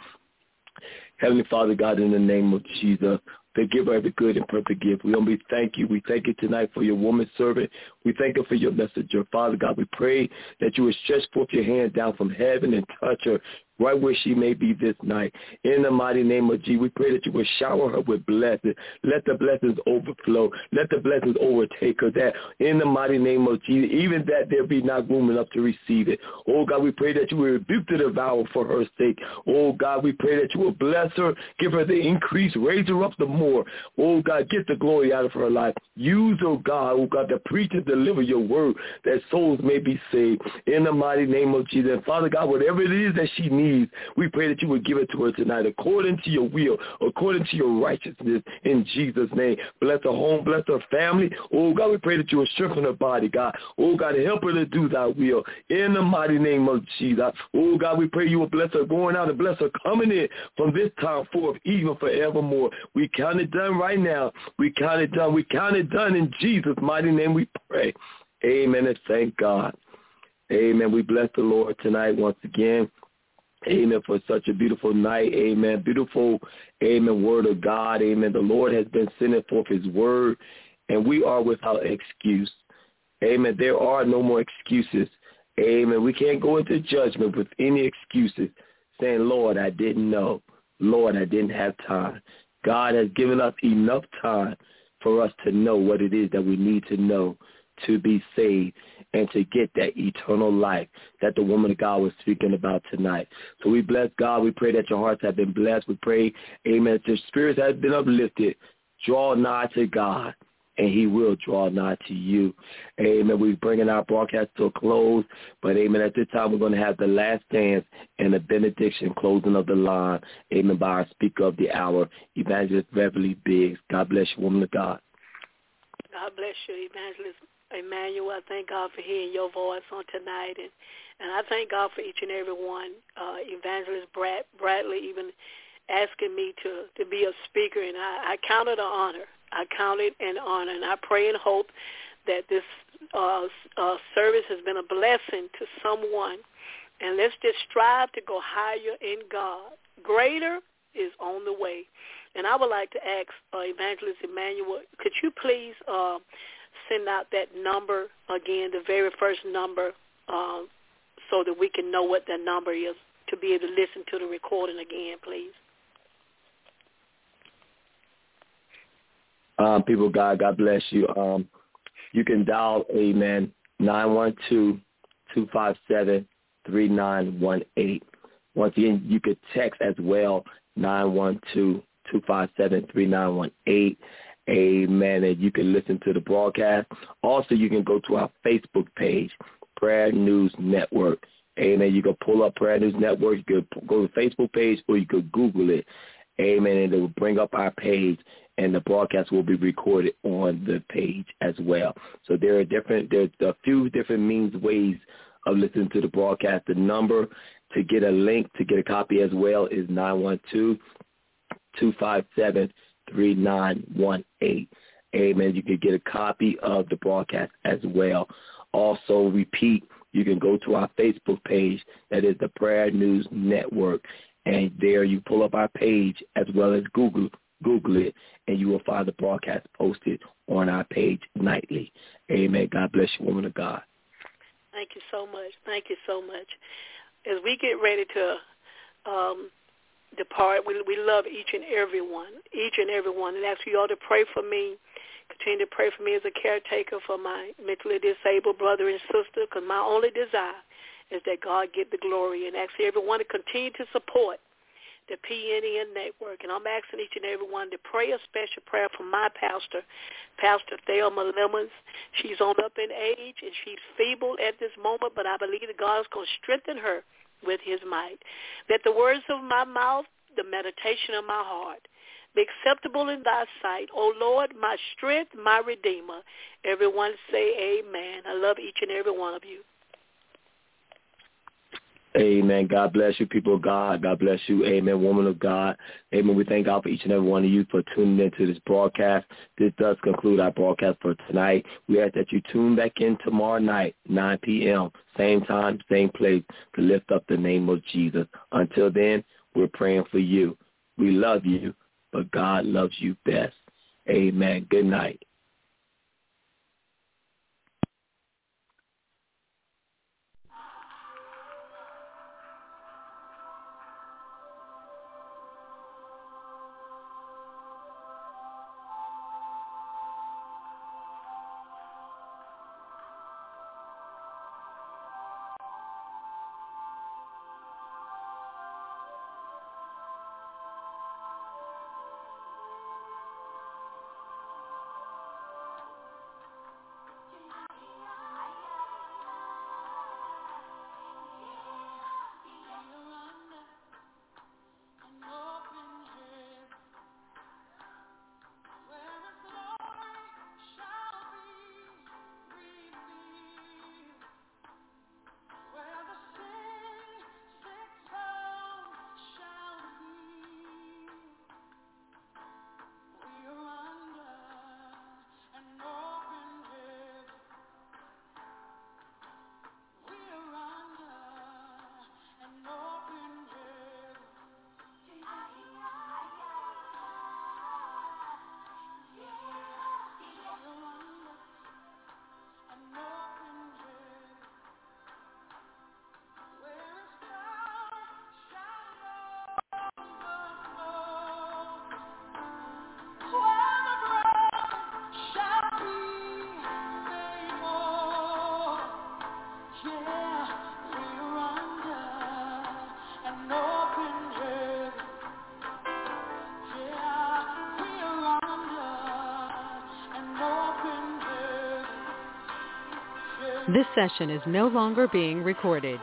Heavenly Father, God, in the name of Jesus, the giver of the good and perfect gift. We only thank you. We thank you tonight for your woman servant. We thank you for your messenger. Father God, we pray that you would stretch forth your hand down from heaven and touch her right where she may be this night. In the mighty name of Jesus, we pray that you will shower her with blessings. Let the blessings overflow. Let the blessings overtake her. That in the mighty name of Jesus, even that there be not room enough to receive it. Oh, God, we pray that you will rebuke the devourer for her sake. Oh, God, we pray that you will bless her, give her the increase, raise her up the more. Oh, God, get the glory out of her life. Use, oh, God, oh, God, to preach and deliver your word that souls may be saved. In the mighty name of Jesus. And Father God, whatever it is that she needs, we pray that you would give it to her tonight according to your will, according to your righteousness, in Jesus' name. Bless her home, bless her family. Oh, God, we pray that you would strengthen her body, God. Oh, God, help her to do thy will in the mighty name of Jesus. Oh, God, we pray you will bless her going out and bless her coming in from this time forth, even forevermore. We count it done right now. We count it done. We count it done in Jesus' mighty name we pray. Amen and thank God. Amen. We bless the Lord tonight once again. Amen, for such a beautiful night. Amen. Beautiful, amen, word of God. Amen. The Lord has been sending forth his word, and we are without excuse. Amen. There are no more excuses. Amen. We can't go into judgment with any excuses saying, Lord, I didn't know. Lord, I didn't have time. God has given us enough time for us to know what it is that we need to know to be saved and to get that eternal life that the woman of God was speaking about tonight. So we bless God. We pray that your hearts have been blessed. We pray, amen, that your spirits have been uplifted. Draw nigh to God and he will draw nigh to you. Amen. We're bringing our broadcast to a close, but amen, at this time we're going to have the last dance and the benediction closing of the line, amen, by our speaker of the hour, Evangelist Beverly Biggs. God bless you, woman of God. God bless you, Evangelist Emmanuel. I thank God for hearing your voice on tonight, and, and I thank God for each and every one. Uh, Evangelist Brad, Bradley even asking me to, to be a speaker, and I, I count it an honor. I count it an honor, and I pray and hope that this uh, uh, service has been a blessing to someone, and let's just strive to go higher in God. Greater is on the way. And I would like to ask uh, Evangelist Emmanuel, could you please uh, send out that number again, the very first number, uh, so that we can know what that number is to be able to listen to the recording again, please? Um, people of God, God bless you. Um, you can dial, amen, nine one two, two five seven, three nine one eight. Once again, you could text as well, nine one two, two five seven, three nine one eight. Amen. And you can listen to the broadcast. Also, you can go to our Facebook page, Prayer News Network. Amen. You can pull up Prayer News Network. You can go to the Facebook page, or you could Google it. Amen. And it will bring up our page, and the broadcast will be recorded on the page as well. So there are different, there's a few different means, ways of listening to the broadcast. The number to get a link, to get a copy as well, is nine one two, two five seven, three nine one eight. Amen. You can get a copy of the broadcast as well. Also, repeat, you can go to our Facebook page, that is the Prayer News Network, and there you pull up our page as well as Google Google it, and you will find the broadcast posted on our page nightly. Amen. God bless you, woman of God. Thank you so much. Thank you so much. As we get ready to um, depart, we, we love each and every one, each and every one, and ask you all to pray for me. Continue to pray for me as a caretaker for my mentally disabled brother and sister, because my only desire is that God get the glory, and ask everyone to continue to support the P N N Network. And I'm asking each and every one to pray a special prayer for my pastor, Pastor Thelma Lemons. She's on up in age, and she's feeble at this moment, but I believe that God is going to strengthen her with his might. Let the words of my mouth, the meditation of my heart, be acceptable in thy sight, O Lord, my strength, my redeemer. Everyone say amen. I love each and every one of you. Amen. God bless you, people of God. God bless you. Amen, woman of God. Amen. We thank God for each and every one of you for tuning into this broadcast. This does conclude our broadcast for tonight. We ask that you tune back in tomorrow night, nine p.m., same time, same place, to lift up the name of Jesus. Until then, we're praying for you. We love you, but God loves you best. Amen. Good night. This session is no longer being recorded.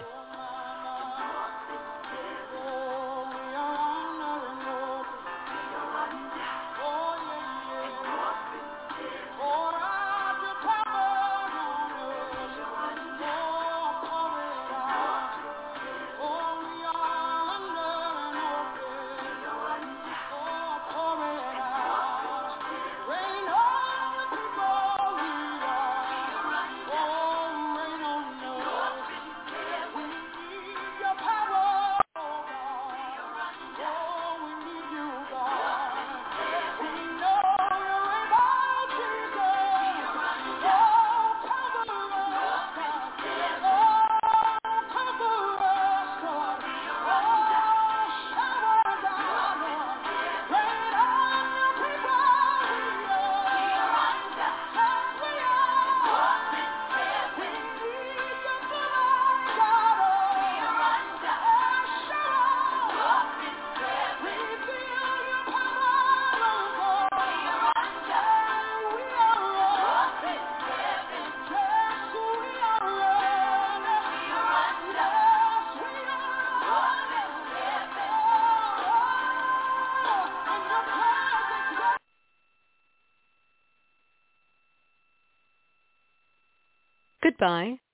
Goodbye.